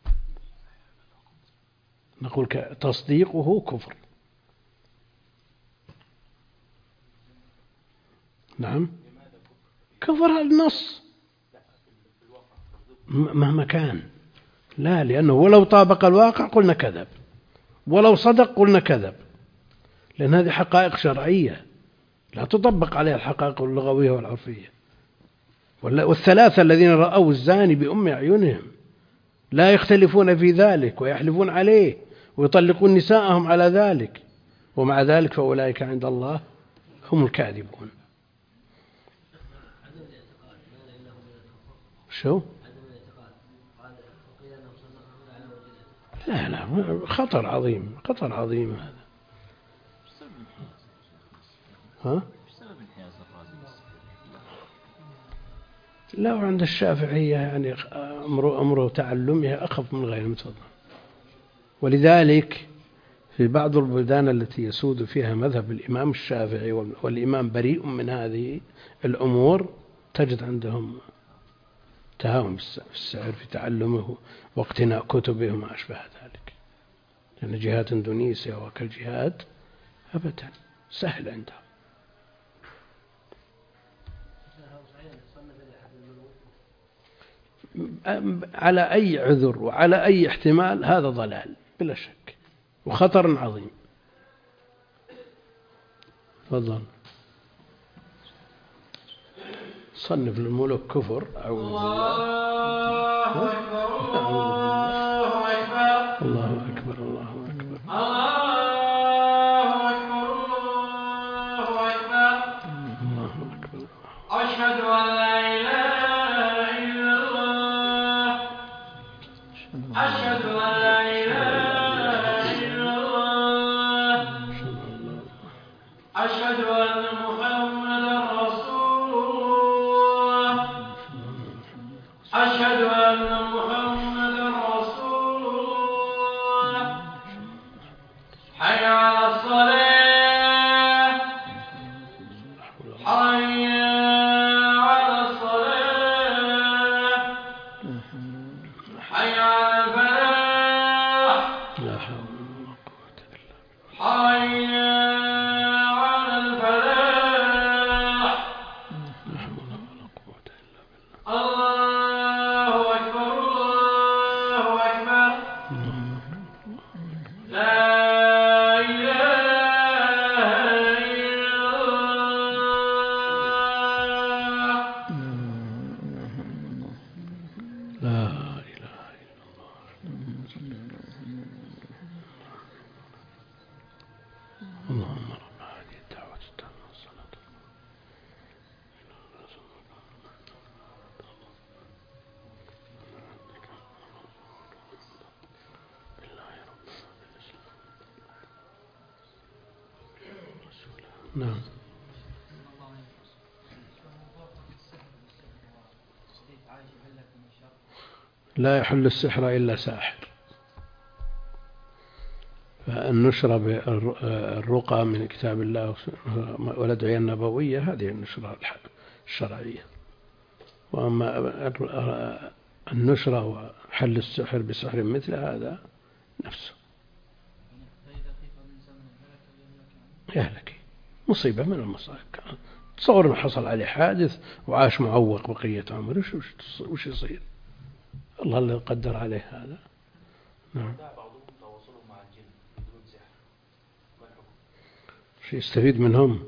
S1: نقول تصديقه كفر. نعم، كفر النص مهما كان. لا، لأنه ولو طابق الواقع قلنا كذب، ولو صدق قلنا كذب، لأن هذه حقائق شرعية لا تطبق عليها الحقائق اللغوية والعرفية. والثلاثة الذين رأوا الزاني بأم أعينهم لا يختلفون في ذلك ويحلفون عليه ويطلقون نساءهم على ذلك، ومع ذلك فأولئك عند الله هم الكاذبون. شو؟ لا خطر عظيم، خطر عظيم هذا. ها؟ لا، عند الشافعية يعني أمره تعلمها أخف من غير متفضل. ولذلك في بعض البلدان التي يسود فيها مذهب الإمام الشافعي والإمام بريء من هذه الأمور تجد عندهم تهاون في السعر في تعلمه واقتناء كتبه وما أشبه ذلك، لأن جهات إندونيسيا وكالجهات أبدا سهل عندهم. على أي عذر وعلى أي احتمال هذا ضلال بلا شك وخطر عظيم. تفضل. صنف للملوك كفر. أعوذ بالله. الله أكبر الله أكبر. الله أكبر.
S8: أشهد أن لا إله إلا الله. أشهد أن لا إله إلا الله. أشهد أن محمدا رسول الله. أشهد أن محمدا رسول الله. حي على الصلاة.
S1: نعم. لا يحل السحر إلا ساحر. فالنشرة بالرقى من كتاب الله والأدعية النبوية هذه النشرة الشرعية. وأما النشرة وحل السحر بسحر مثل هذا نفسه يهلك، مصيبة من المصائب. تصور أنه حصل عليه حادث وعاش معوق بقية عمره، وش يصير؟ الله اللي قدر عليه هذا. نعم. شو يستفيد منهم؟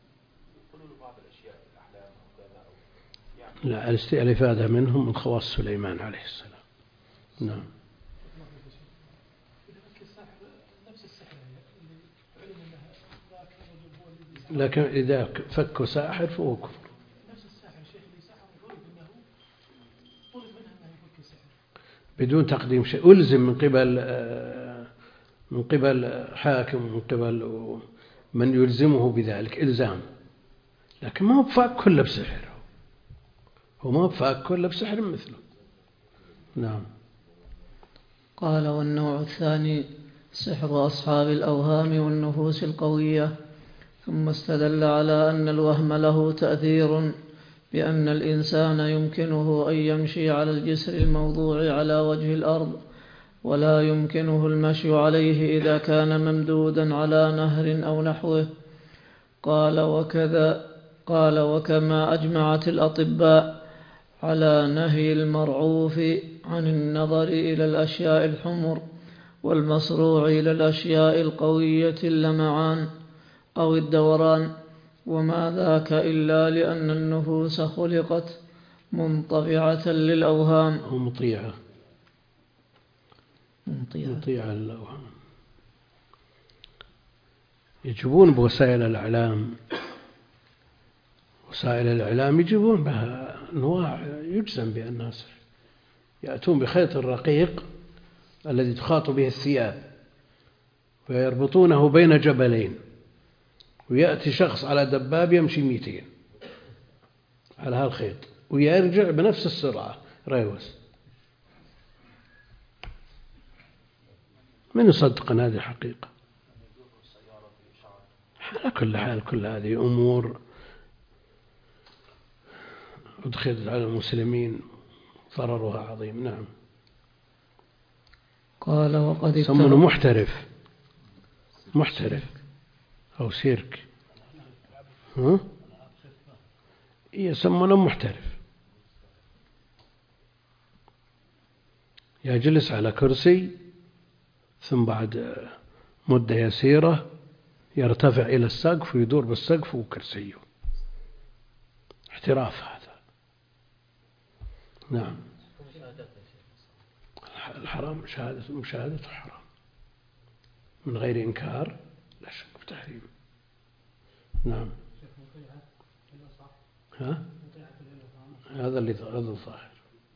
S1: لا، الإفادة منهم من خواص سليمان عليه السلام. نعم. لكن إذا فك ساحر فهو كفر. بدون تقديم شيء، ألزم من قبل حاكم، من قبل من يلزمه بذلك إلزام، لكن ما هو بفاك كله بسحر، هو ما هو بفاك كله بسحر مثله. نعم.
S2: قال: والنوع الثاني سحر أصحاب الأوهام والنفوس القوية. ثم استدل على أن الوهم له تأثير، بأن الإنسان يمكنه أن يمشي على الجسر الموضوع على وجه الأرض، ولا يمكنه المشي عليه إذا كان ممدودا على نهر أو نحوه. قال: وكما أجمعت الأطباء على نهي المرعوف عن النظر إلى الأشياء الحمر، والمصروع إلى الأشياء القوية اللمعان أو الدوران، وما ذاك إلا لأن النفوس خلقت منطبعة للأوهام
S1: ومطيعة للأوهام. يجيبون بوسائل الإعلام، وسائل الإعلام يجيبون بها أنواع يجزم بأنها سحر. يأتون بخيط الرقيق الذي تخاط به الثياب ويربطونه بين جبلين، ويأتي شخص على دباب يمشي 200 على هالخيط ويرجع بنفس السرعة ريوس. من يصدق أن هذه حقيقة؟ على كل حال كل هذه أمور أدخلت على المسلمين ضررها عظيم. نعم.
S2: قال: وقد
S1: يسمونه محترف أو سيرك، يسمونه محترف. يجلس على كرسي، ثم بعد مدة يسيرة يرتفع إلى السقف ويدور بالسقف وكرسيه. احتراف هذا. نعم. الحرام مشاهدته حرام من غير إنكار، لا شك بتحريم. نعم. هذا اللي الظاهر.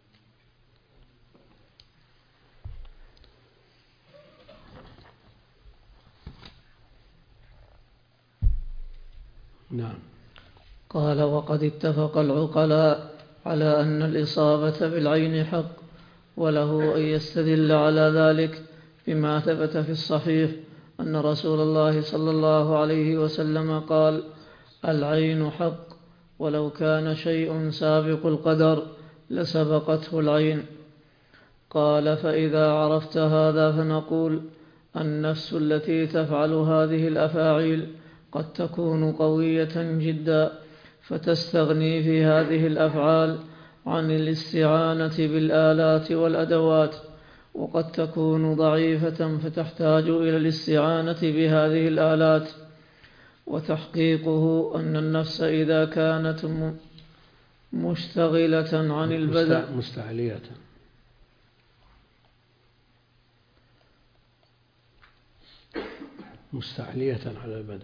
S1: نعم.
S2: قال: وقد اتفق العقلاء على أن الإصابة بالعين حق، وله أن يستدل على ذلك بما ثبت في الصحيح أن رسول الله صلى الله عليه وسلم قال: العين حق، ولو كان شيء سابق القدر لسبقته العين. قال: فإذا عرفت هذا فنقول: النفس التي تفعل هذه الأفاعيل قد تكون قوية جدا، فتستغني في هذه الأفعال عن الاستعانة بالآلات والأدوات، وقد تكون ضعيفة فتحتاج إلى الاستعانة بهذه الآلات. وتحقيقه أن النفس إذا كانت مشتغلة عن البدن
S1: مستعلية على البدن،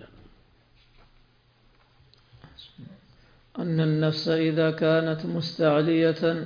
S2: أن النفس إذا كانت مستعلية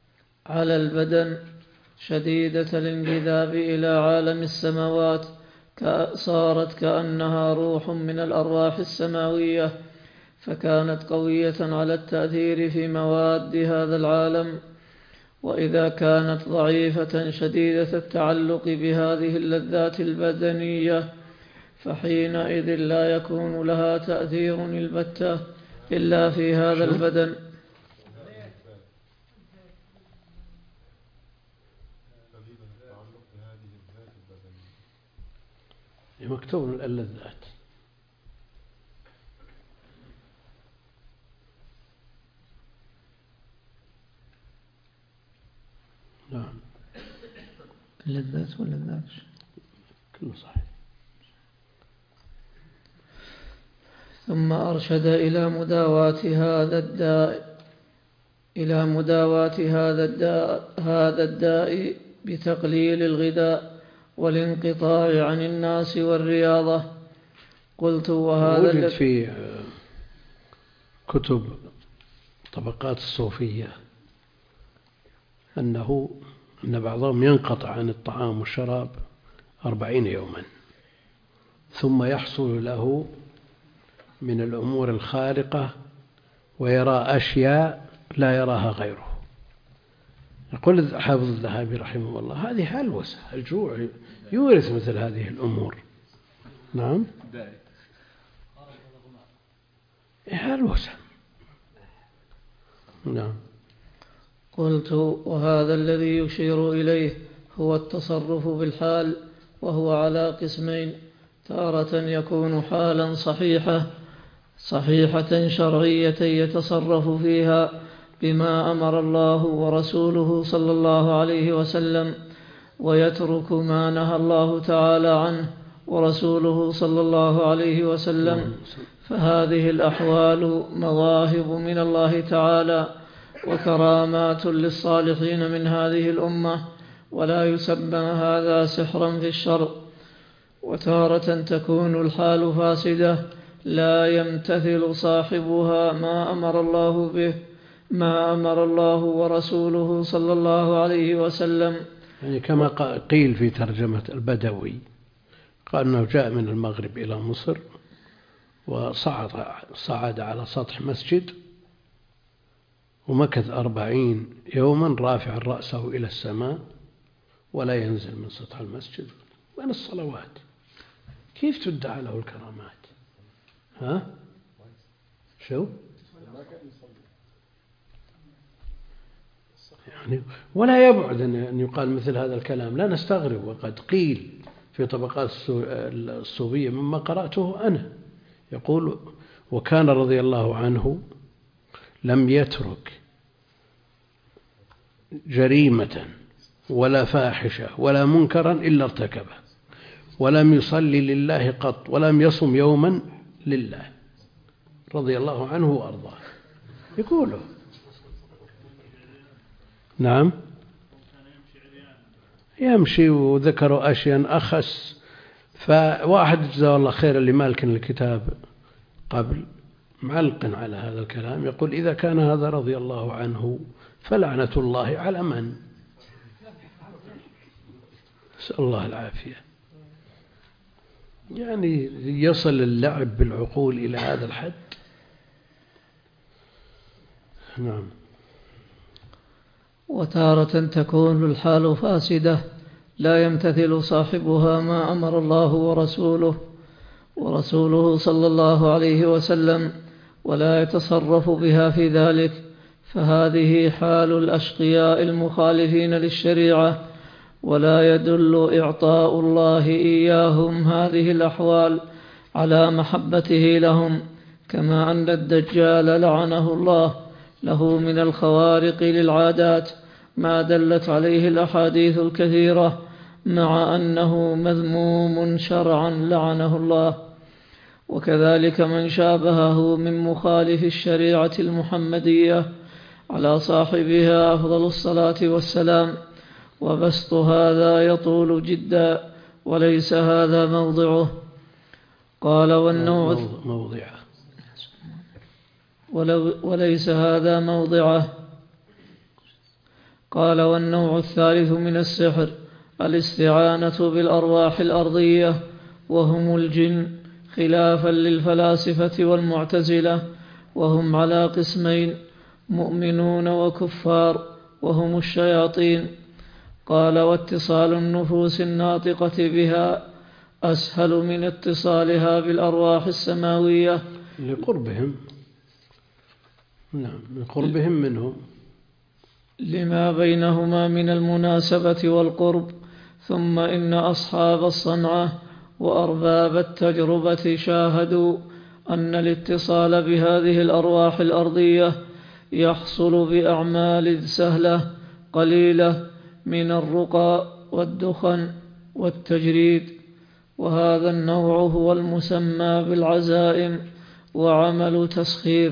S2: على البدن شديدة الانجذاب إلى عالم السماوات صارت كأنها روح من الأرواح السماوية، فكانت قوية على التأثير في مواد هذا العالم. وإذا كانت ضعيفة شديدة التعلق بهذه اللذات البدنية، فحينئذ لا يكون لها تأثير البتة إلا في هذا البدن.
S1: مكتوب اللذات. نعم،
S2: اللذات واللذات
S1: كله صحيح.
S2: ثم أرشد إلى مداواة هذا الداء بتقليل الغذاء والانقطاع عن الناس والرياضة. قلت وهذا
S1: وجد في كتب طبقات الصوفية أن بعضهم ينقطع عن الطعام والشراب 40 يوما، ثم يحصل له من الأمور الخارقة ويرى أشياء لا يراها غيره. يقول حافظ الذهبي رحمه الله: هذه هلوسة، الجوع يورث مثل هذه الأمور. نعم، هلوسة. نعم.
S2: قلت وهذا الذي يشير إليه هو التصرف بالحال، وهو على قسمين: تارة يكون حالا صحيحة شرعية يتصرف فيها بما أمر الله ورسوله صلى الله عليه وسلم، ويترك ما نهى الله تعالى عنه ورسوله صلى الله عليه وسلم، فهذه الأحوال مواهب من الله تعالى وكرامات للصالحين من هذه الأمة، ولا يسمى هذا سحرا في الشرع. وتارة تكون الحال فاسدة لا يمتثل صاحبها ما أمر الله ورسوله صلى الله عليه وسلم.
S1: يعني كما قيل في ترجمة البدوي، قال أنه جاء من المغرب إلى مصر وصعد على سطح مسجد ومكث 40 يوما رافعا رأسه إلى السماء ولا ينزل من سطح المسجد من الصلوات. كيف تدعى له الكرامات؟ ها؟ شو؟ يعني ولا يبعد أن يقال مثل هذا الكلام، لا نستغرب، وقد قيل في طبقات الصوفية مما قرأته أنا. يقول: وكان رضي الله عنه لم يترك جريمة ولا فاحشة ولا منكرا إلا ارتكبه، ولم يصلي لله قط، ولم يصم يوما لله، رضي الله عنه وأرضاه. يقوله. نعم، يمشي. وذكروا أشياء أخس. فواحد جزاه الله خير اللي مالكن الكتاب قبل معلق على هذا الكلام، يقول: إذا كان هذا رضي الله عنه فلعنة الله على من؟ نسأل الله العافية. يعني يصل اللعب بالعقول إلى هذا الحد. نعم.
S2: وتارة تكون الحال فاسدة لا يمتثل صاحبها ما أمر الله ورسوله صلى الله عليه وسلم، ولا يتصرف بها في ذلك، فهذه حال الأشقياء المخالفين للشريعة. ولا يدل إعطاء الله إياهم هذه الأحوال على محبته لهم، كما أن الدجال لعنه الله له من الخوارق للعادات ما دلت عليه الأحاديث الكثيرة، مع أنه مذموم شرعا لعنه الله. وكذلك من شابهه من مخالف الشريعة المحمدية على صاحبها أفضل الصلاة والسلام. وبسط هذا يطول جدا وليس هذا موضعه. قال: وليس هذا موضعه. قال: والنوع الثالث من السحر الاستعانة بالأرواح الأرضية وهم الجن، خلافا للفلاسفة والمعتزلة، وهم على قسمين: مؤمنون وكفار، وهم الشياطين. قال: واتصال النفوس الناطقة بها أسهل من اتصالها بالأرواح السماوية
S1: لقربهم، نعم، لقربهم منهم،
S2: لما بينهما من المناسبة والقرب. ثم إن أصحاب الصنعة وأرباب التجربة شاهدوا أن الاتصال بهذه الأرواح الأرضية يحصل بأعمال سهلة قليلة من الرقى والدخن والتجريد، وهذا النوع هو المسمى بالعزائم وعمل تسخير.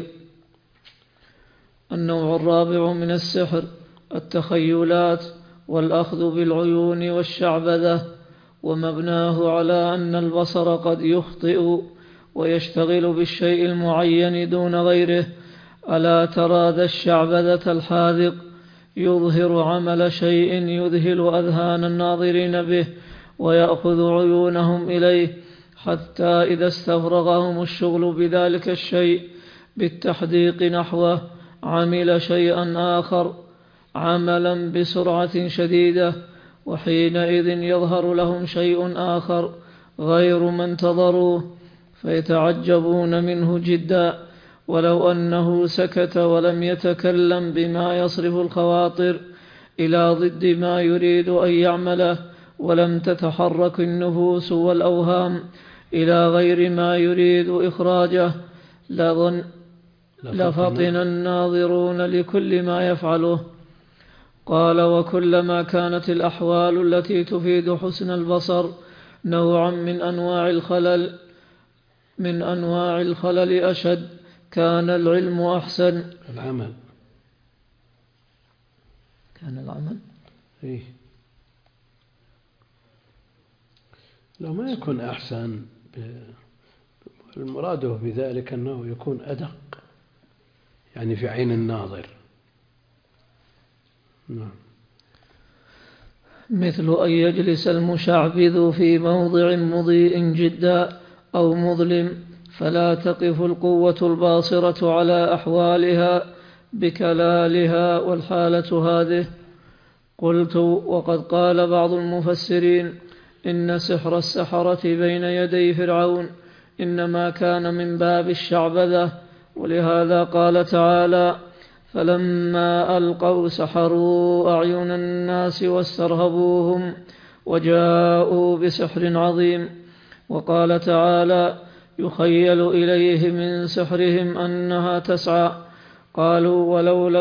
S2: النوع الرابع من السحر التخيلات والأخذ بالعيون والشعبذة، ومبناه على أن البصر قد يخطئ ويشتغل بالشيء المعين دون غيره. ألا ترى ذا الشعبذة الحاذق يظهر عمل شيء يذهل أذهان الناظرين به ويأخذ عيونهم إليه، حتى إذا استفرغهم الشغل بذلك الشيء بالتحديق نحوه عمل شيئا آخر عملا بسرعة شديدة، وحينئذ يظهر لهم شيء آخر غير ما انتظروه فيتعجبون منه جدا، ولو أنه سكت ولم يتكلم بما يصرف الخواطر إلى ضد ما يريد أن يعمله، ولم تتحرك النفوس والأوهام إلى غير ما يريد إخراجه، لفطن الناظرون لكل ما يفعله. قال: وكلما كانت الأحوال التي تفيد حسن البصر نوعا من أنواع الخلل أشد كان العلم أحسن.
S1: العمل
S2: كان العمل
S1: إيه؟ لو ما يكون أحسن، المراد بذلك أنه يكون أدق، يعني في عين الناظر. نعم.
S2: مثل أن يجلس المشعبذ في موضع مضيء جدا أو مظلم، فلا تقف القوة الباصرة على أحوالها بكلالها، والحالة هذه. قلت: وقد قال بعض المفسرين إن سحر السحرة بين يدي فرعون إنما كان من باب الشعبذة، ولهذا قال تعالى: فلما ألقوا سحروا أعين الناس واسترهبوهم وجاءوا بسحر عظيم. وقال تعالى: يخيل إليه من سحرهم أنها تسعى. قالوا: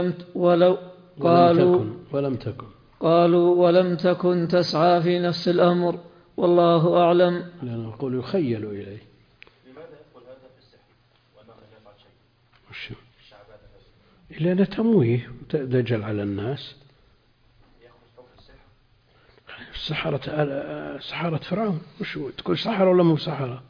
S2: ولم تكن تسعى في نفس الأمر، والله أعلم.
S1: لأنه يقول يخيل إليه.
S3: لماذا يقول هذا في السحر وأنه لم يفعل شيء؟
S1: لأن تمويه دجل على الناس. سحرة فرعون وش تقول سحرة ولا مو سحرة؟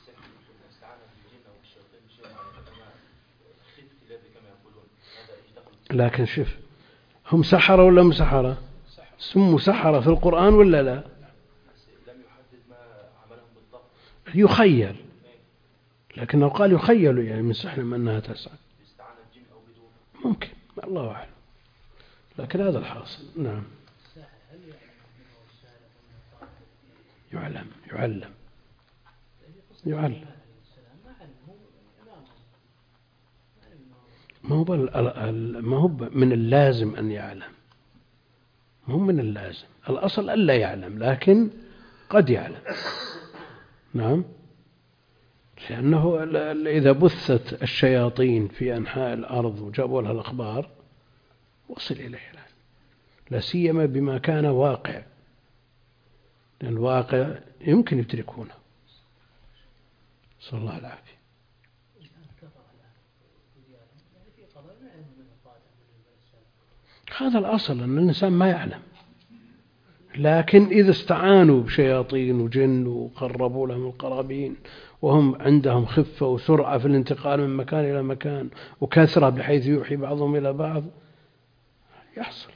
S1: لكن شوف، هم سحرة ولا مو سحرة؟ سموا سحرة في القرآن ولا لا؟
S3: لم يحدد ما عملهم بالضبط.
S1: يخيل، لكنه قال يخيل يعني من سحرهم أنها تسعى. ممكن، الله أعلم، لكن هذا الحاصل. نعم. يعلم ما هو من اللازم أن يعلم، ما هو من اللازم، الأصل ألا يعلم، لكن قد يعلم. نعم، لأنه إذا بثت الشياطين في أنحاء الأرض وجابوا لها الأخبار وصل إليه، لا سيما بما كان واقع، لأن الواقع يمكن يدركونه. صلى الله العافية. هذا الأصل أن الإنسان ما يعلم، لكن إذا استعانوا بشياطين وجن وقربوا لهم القرابين وهم عندهم خفة وسرعة في الانتقال من مكان إلى مكان وكثرة بحيث يوحي بعضهم إلى بعض، يحصل،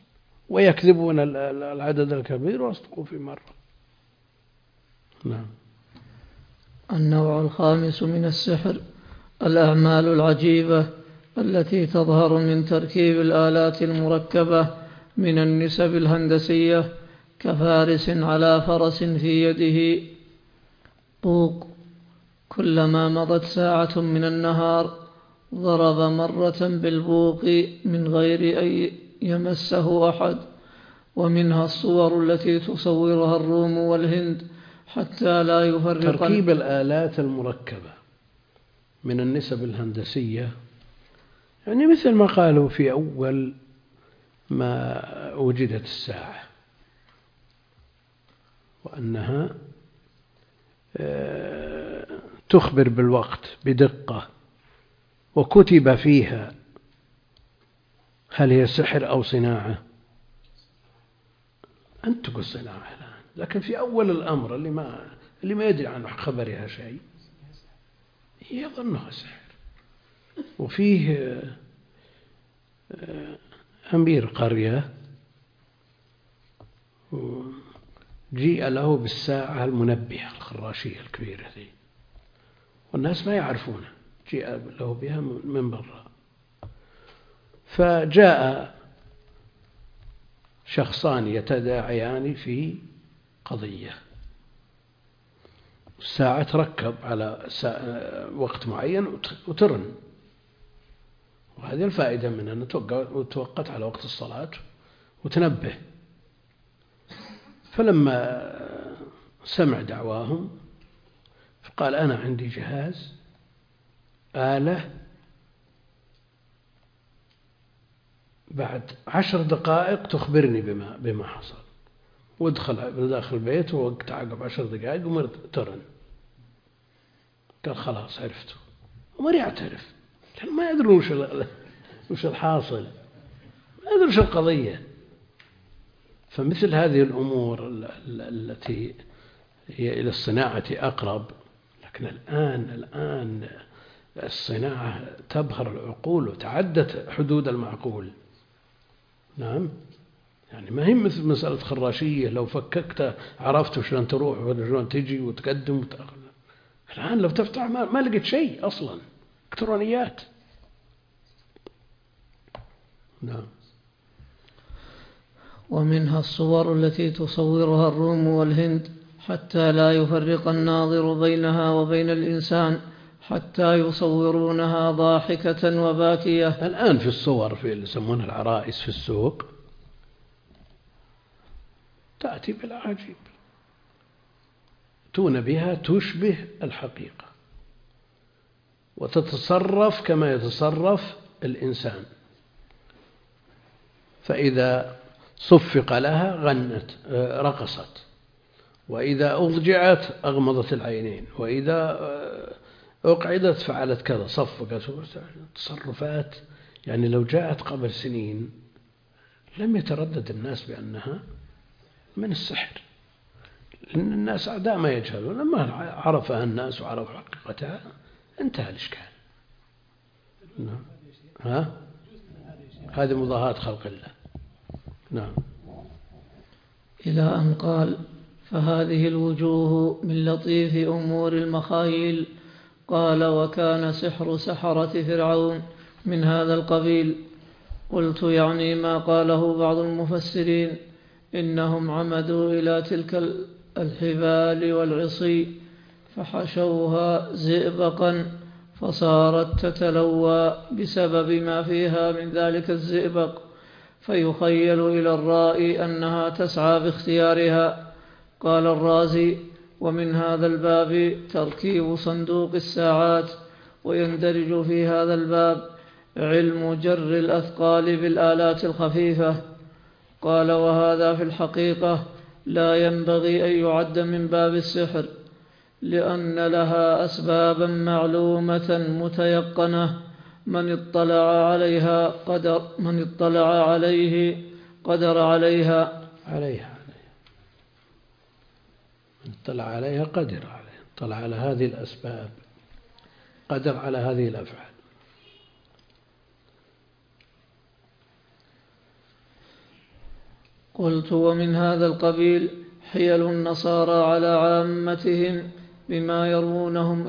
S1: ويكذبون العدد الكبير ويصدقوا في مرة. نعم.
S2: النوع الخامس من السحر الأعمال العجيبة التي تظهر من تركيب الآلات المركبة من النسب الهندسية كفارس على فرس في يده بوق، كلما مضت ساعة من النهار ضرب مرة بالبوق من غير أن يمسه أحد. ومنها الصور التي تصورها الروم والهند حتى لا يفرق.
S1: تركيب الآلات المركبة من النسب الهندسية يعني مثل ما قالوا في أول ما وجدت الساعة، وأنها تخبر بالوقت بدقة، وكتب فيها هل هي سحر أو صناعة. أنت تقول صناعة الآن، لكن في أول الأمر اللي ما يدري عن خبرها شيء يظنها سحر. وفيه أمير قرية جيء له بالساعة المنبهة الخراشية الكبيرة دي، والناس ما يعرفونها، جيء له بها من برا. فجاء شخصان يتداعيان في قضية، الساعة تركب على وقت معين وترن، وهذه الفائدة منها أن توقت على وقت الصلاة وتنبه. فلما سمع دعواهم فقال أنا عندي جهاز آلة بعد 10 دقائق تخبرني بما حصل. ودخل داخل البيت ووقت عقب 10 دقائق ومرت ترن. قال خلاص عرفته، وما يعترف لأنه ما يدرون وش الحاصل، ما يدرون وش القضية. فمثل هذه الأمور التي هي إلى الصناعة أقرب، لكن الآن الصناعة تبهر العقول وتعدت حدود المعقول. نعم، يعني ما هي مثل مسألة خراشية لو فككت عرفت شلون تروح وشلون تجي وتقدم وتأخذ. الآن لو تفتح ما لقيت شيء أصلا، إلكترونيات. نعم.
S2: ومنها الصور التي تصورها الروم والهند حتى لا يفرق الناظر بينها وبين الإنسان، حتى يصورونها ضاحكة وباكية.
S1: الآن في الصور في اللي يسمونها العرائس في السوق تأتي بالعجيب، تون بها تشبه الحقيقة وتتصرف كما يتصرف الإنسان. فإذا صفق لها غنت رقصت، وإذا أضجعت أغمضت العينين، وإذا أقعدت فعلت كذا، صفقت. تصرفات يعني لو جاءت قبل سنين لم يتردد الناس بأنها من السحر، لأن الناس أعداء ما يجهلون. لما عرفها الناس وعرفوا حقيقتها انتهى الإشكال. هذه مضاهاة خلق الله. نعم.
S2: إلى أن قال فهذه الوجوه من لطيف أمور المخايل. قال وكان سحر سحرة فرعون من هذا القبيل. قلت يعني ما قاله بعض المفسرين إنهم عمدوا إلى تلك الحبال والعصي فحشوها زئبقا فصارت تتلوى بسبب ما فيها من ذلك الزئبق، فيخيل إلى الرائي أنها تسعى باختيارها. قال الرازي ومن هذا الباب تركيب صندوق الساعات، ويندرج في هذا الباب علم جر الأثقال بالآلات الخفيفة. قال وهذا في الحقيقة لا ينبغي أن يعد من باب السحر، لأن لها أسبابا معلومة متيقنة من اطلع عليه قدر عليها.
S1: من اطلع عليها قدر عليها، اطلع على هذه الأسباب، قدر على هذه الأفعال.
S2: قلت ومن هذا القبيل حيل النصارى على عامتهم بما يرونهم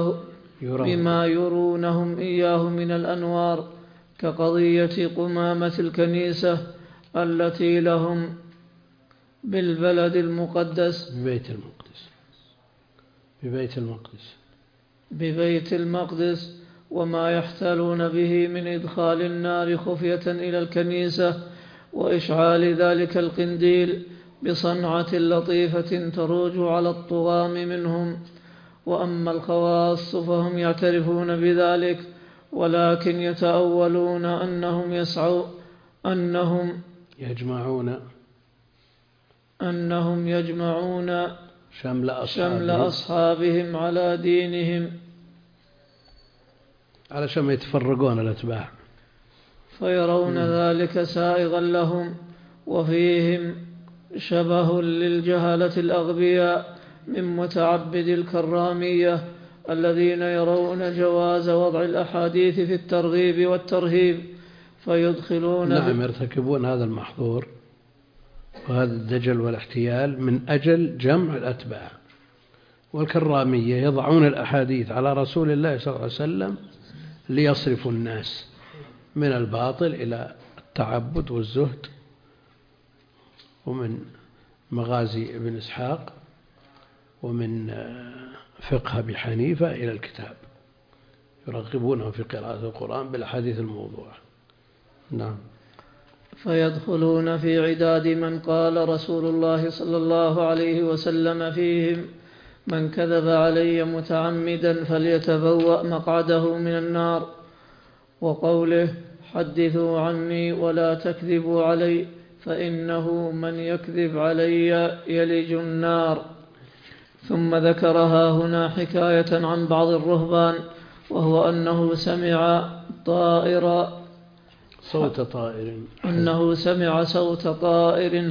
S2: إياه من الأنوار، كقضية قمامة الكنيسة التي لهم بالبلد المقدس ببيت المقدس، وما يحتالون به من إدخال النار خفية إلى الكنيسة وإشعال ذلك القنديل بصنعة لطيفة تروج على الطغام منهم. وأما الخواص فهم يعترفون بذلك، ولكن يتأولون أنهم يجمعون شمل أصحابهم على دينهم
S1: علشان ما يتفرقون الأتباع،
S2: فيرون ذلك سائغا لهم. وفيهم شبه للجهلة الأغبياء من متعبد الكرامية الذين يرون جواز وضع الأحاديث في الترغيب والترهيب فيدخلون
S1: يرتكبون هذا المحظور وهذا الدجل والاحتيال من أجل جمع الأتباع. والكرامية يضعون الأحاديث على رسول الله صلى الله عليه وسلم ليصرفوا الناس من الباطل إلى التعبد والزهد. ومن مغازي ابن إسحاق ومن فقه أبي حنيفة إلى الكتاب، يرغبونهم في قراءة القرآن بالأحاديث الموضوعة. نعم.
S2: فيدخلون في عداد من قال رسول الله صلى الله عليه وسلم فيهم: من كذب علي متعمدا فليتبوأ مقعده من النار، وقوله: حدثوا عني ولا تكذبوا علي فإنه من يكذب علي يلج النار. ثم ذكرها هنا حكاية عن بعض الرهبان، وهو أنه سمع صوت طائر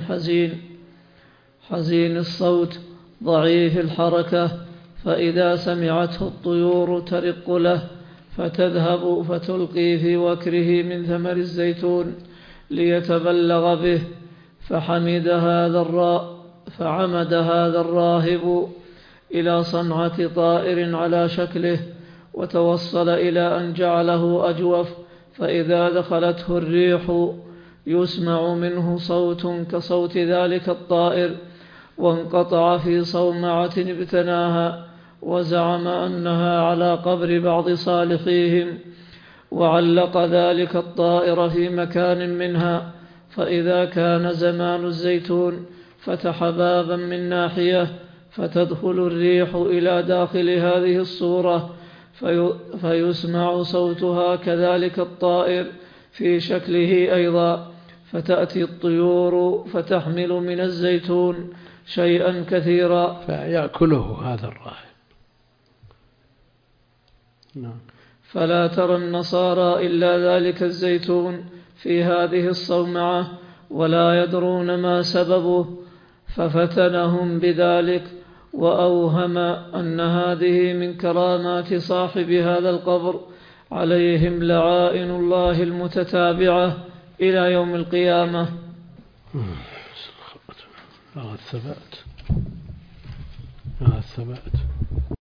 S2: حزين الصوت ضعيف الحركة، فإذا سمعته الطيور ترق له فتذهب فتلقي في وكره من ثمر الزيتون ليتبلغ به، فعمد هذا الراهب إلى صنعة طائر على شكله، وتوصل إلى أن جعله أجوف، فإذا دخلته الريح يسمع منه صوت كصوت ذلك الطائر، وانقطع في صومعة ابتناها، وزعم أنها على قبر بعض صالحيهم، وعلق ذلك الطائر في مكان منها. فإذا كان زمان الزيتون فتح بابا من ناحية، فتدخل الريح إلى داخل هذه الصورة فيسمع صوتها كذلك الطائر في شكله أيضا، فتأتي الطيور فتحمل من الزيتون شيئا كثيرا
S1: فيأكله هذا الراهب. نعم.
S2: فلا ترى النصارى إلا ذلك الزيتون في هذه الصومعة ولا يدرون ما سببه، ففتنهم بذلك وأوهم أن هذه من كرامات صاحب هذا القبر، عليهم لعائن الله المتتابعة إلى يوم القيامة.
S1: الثبات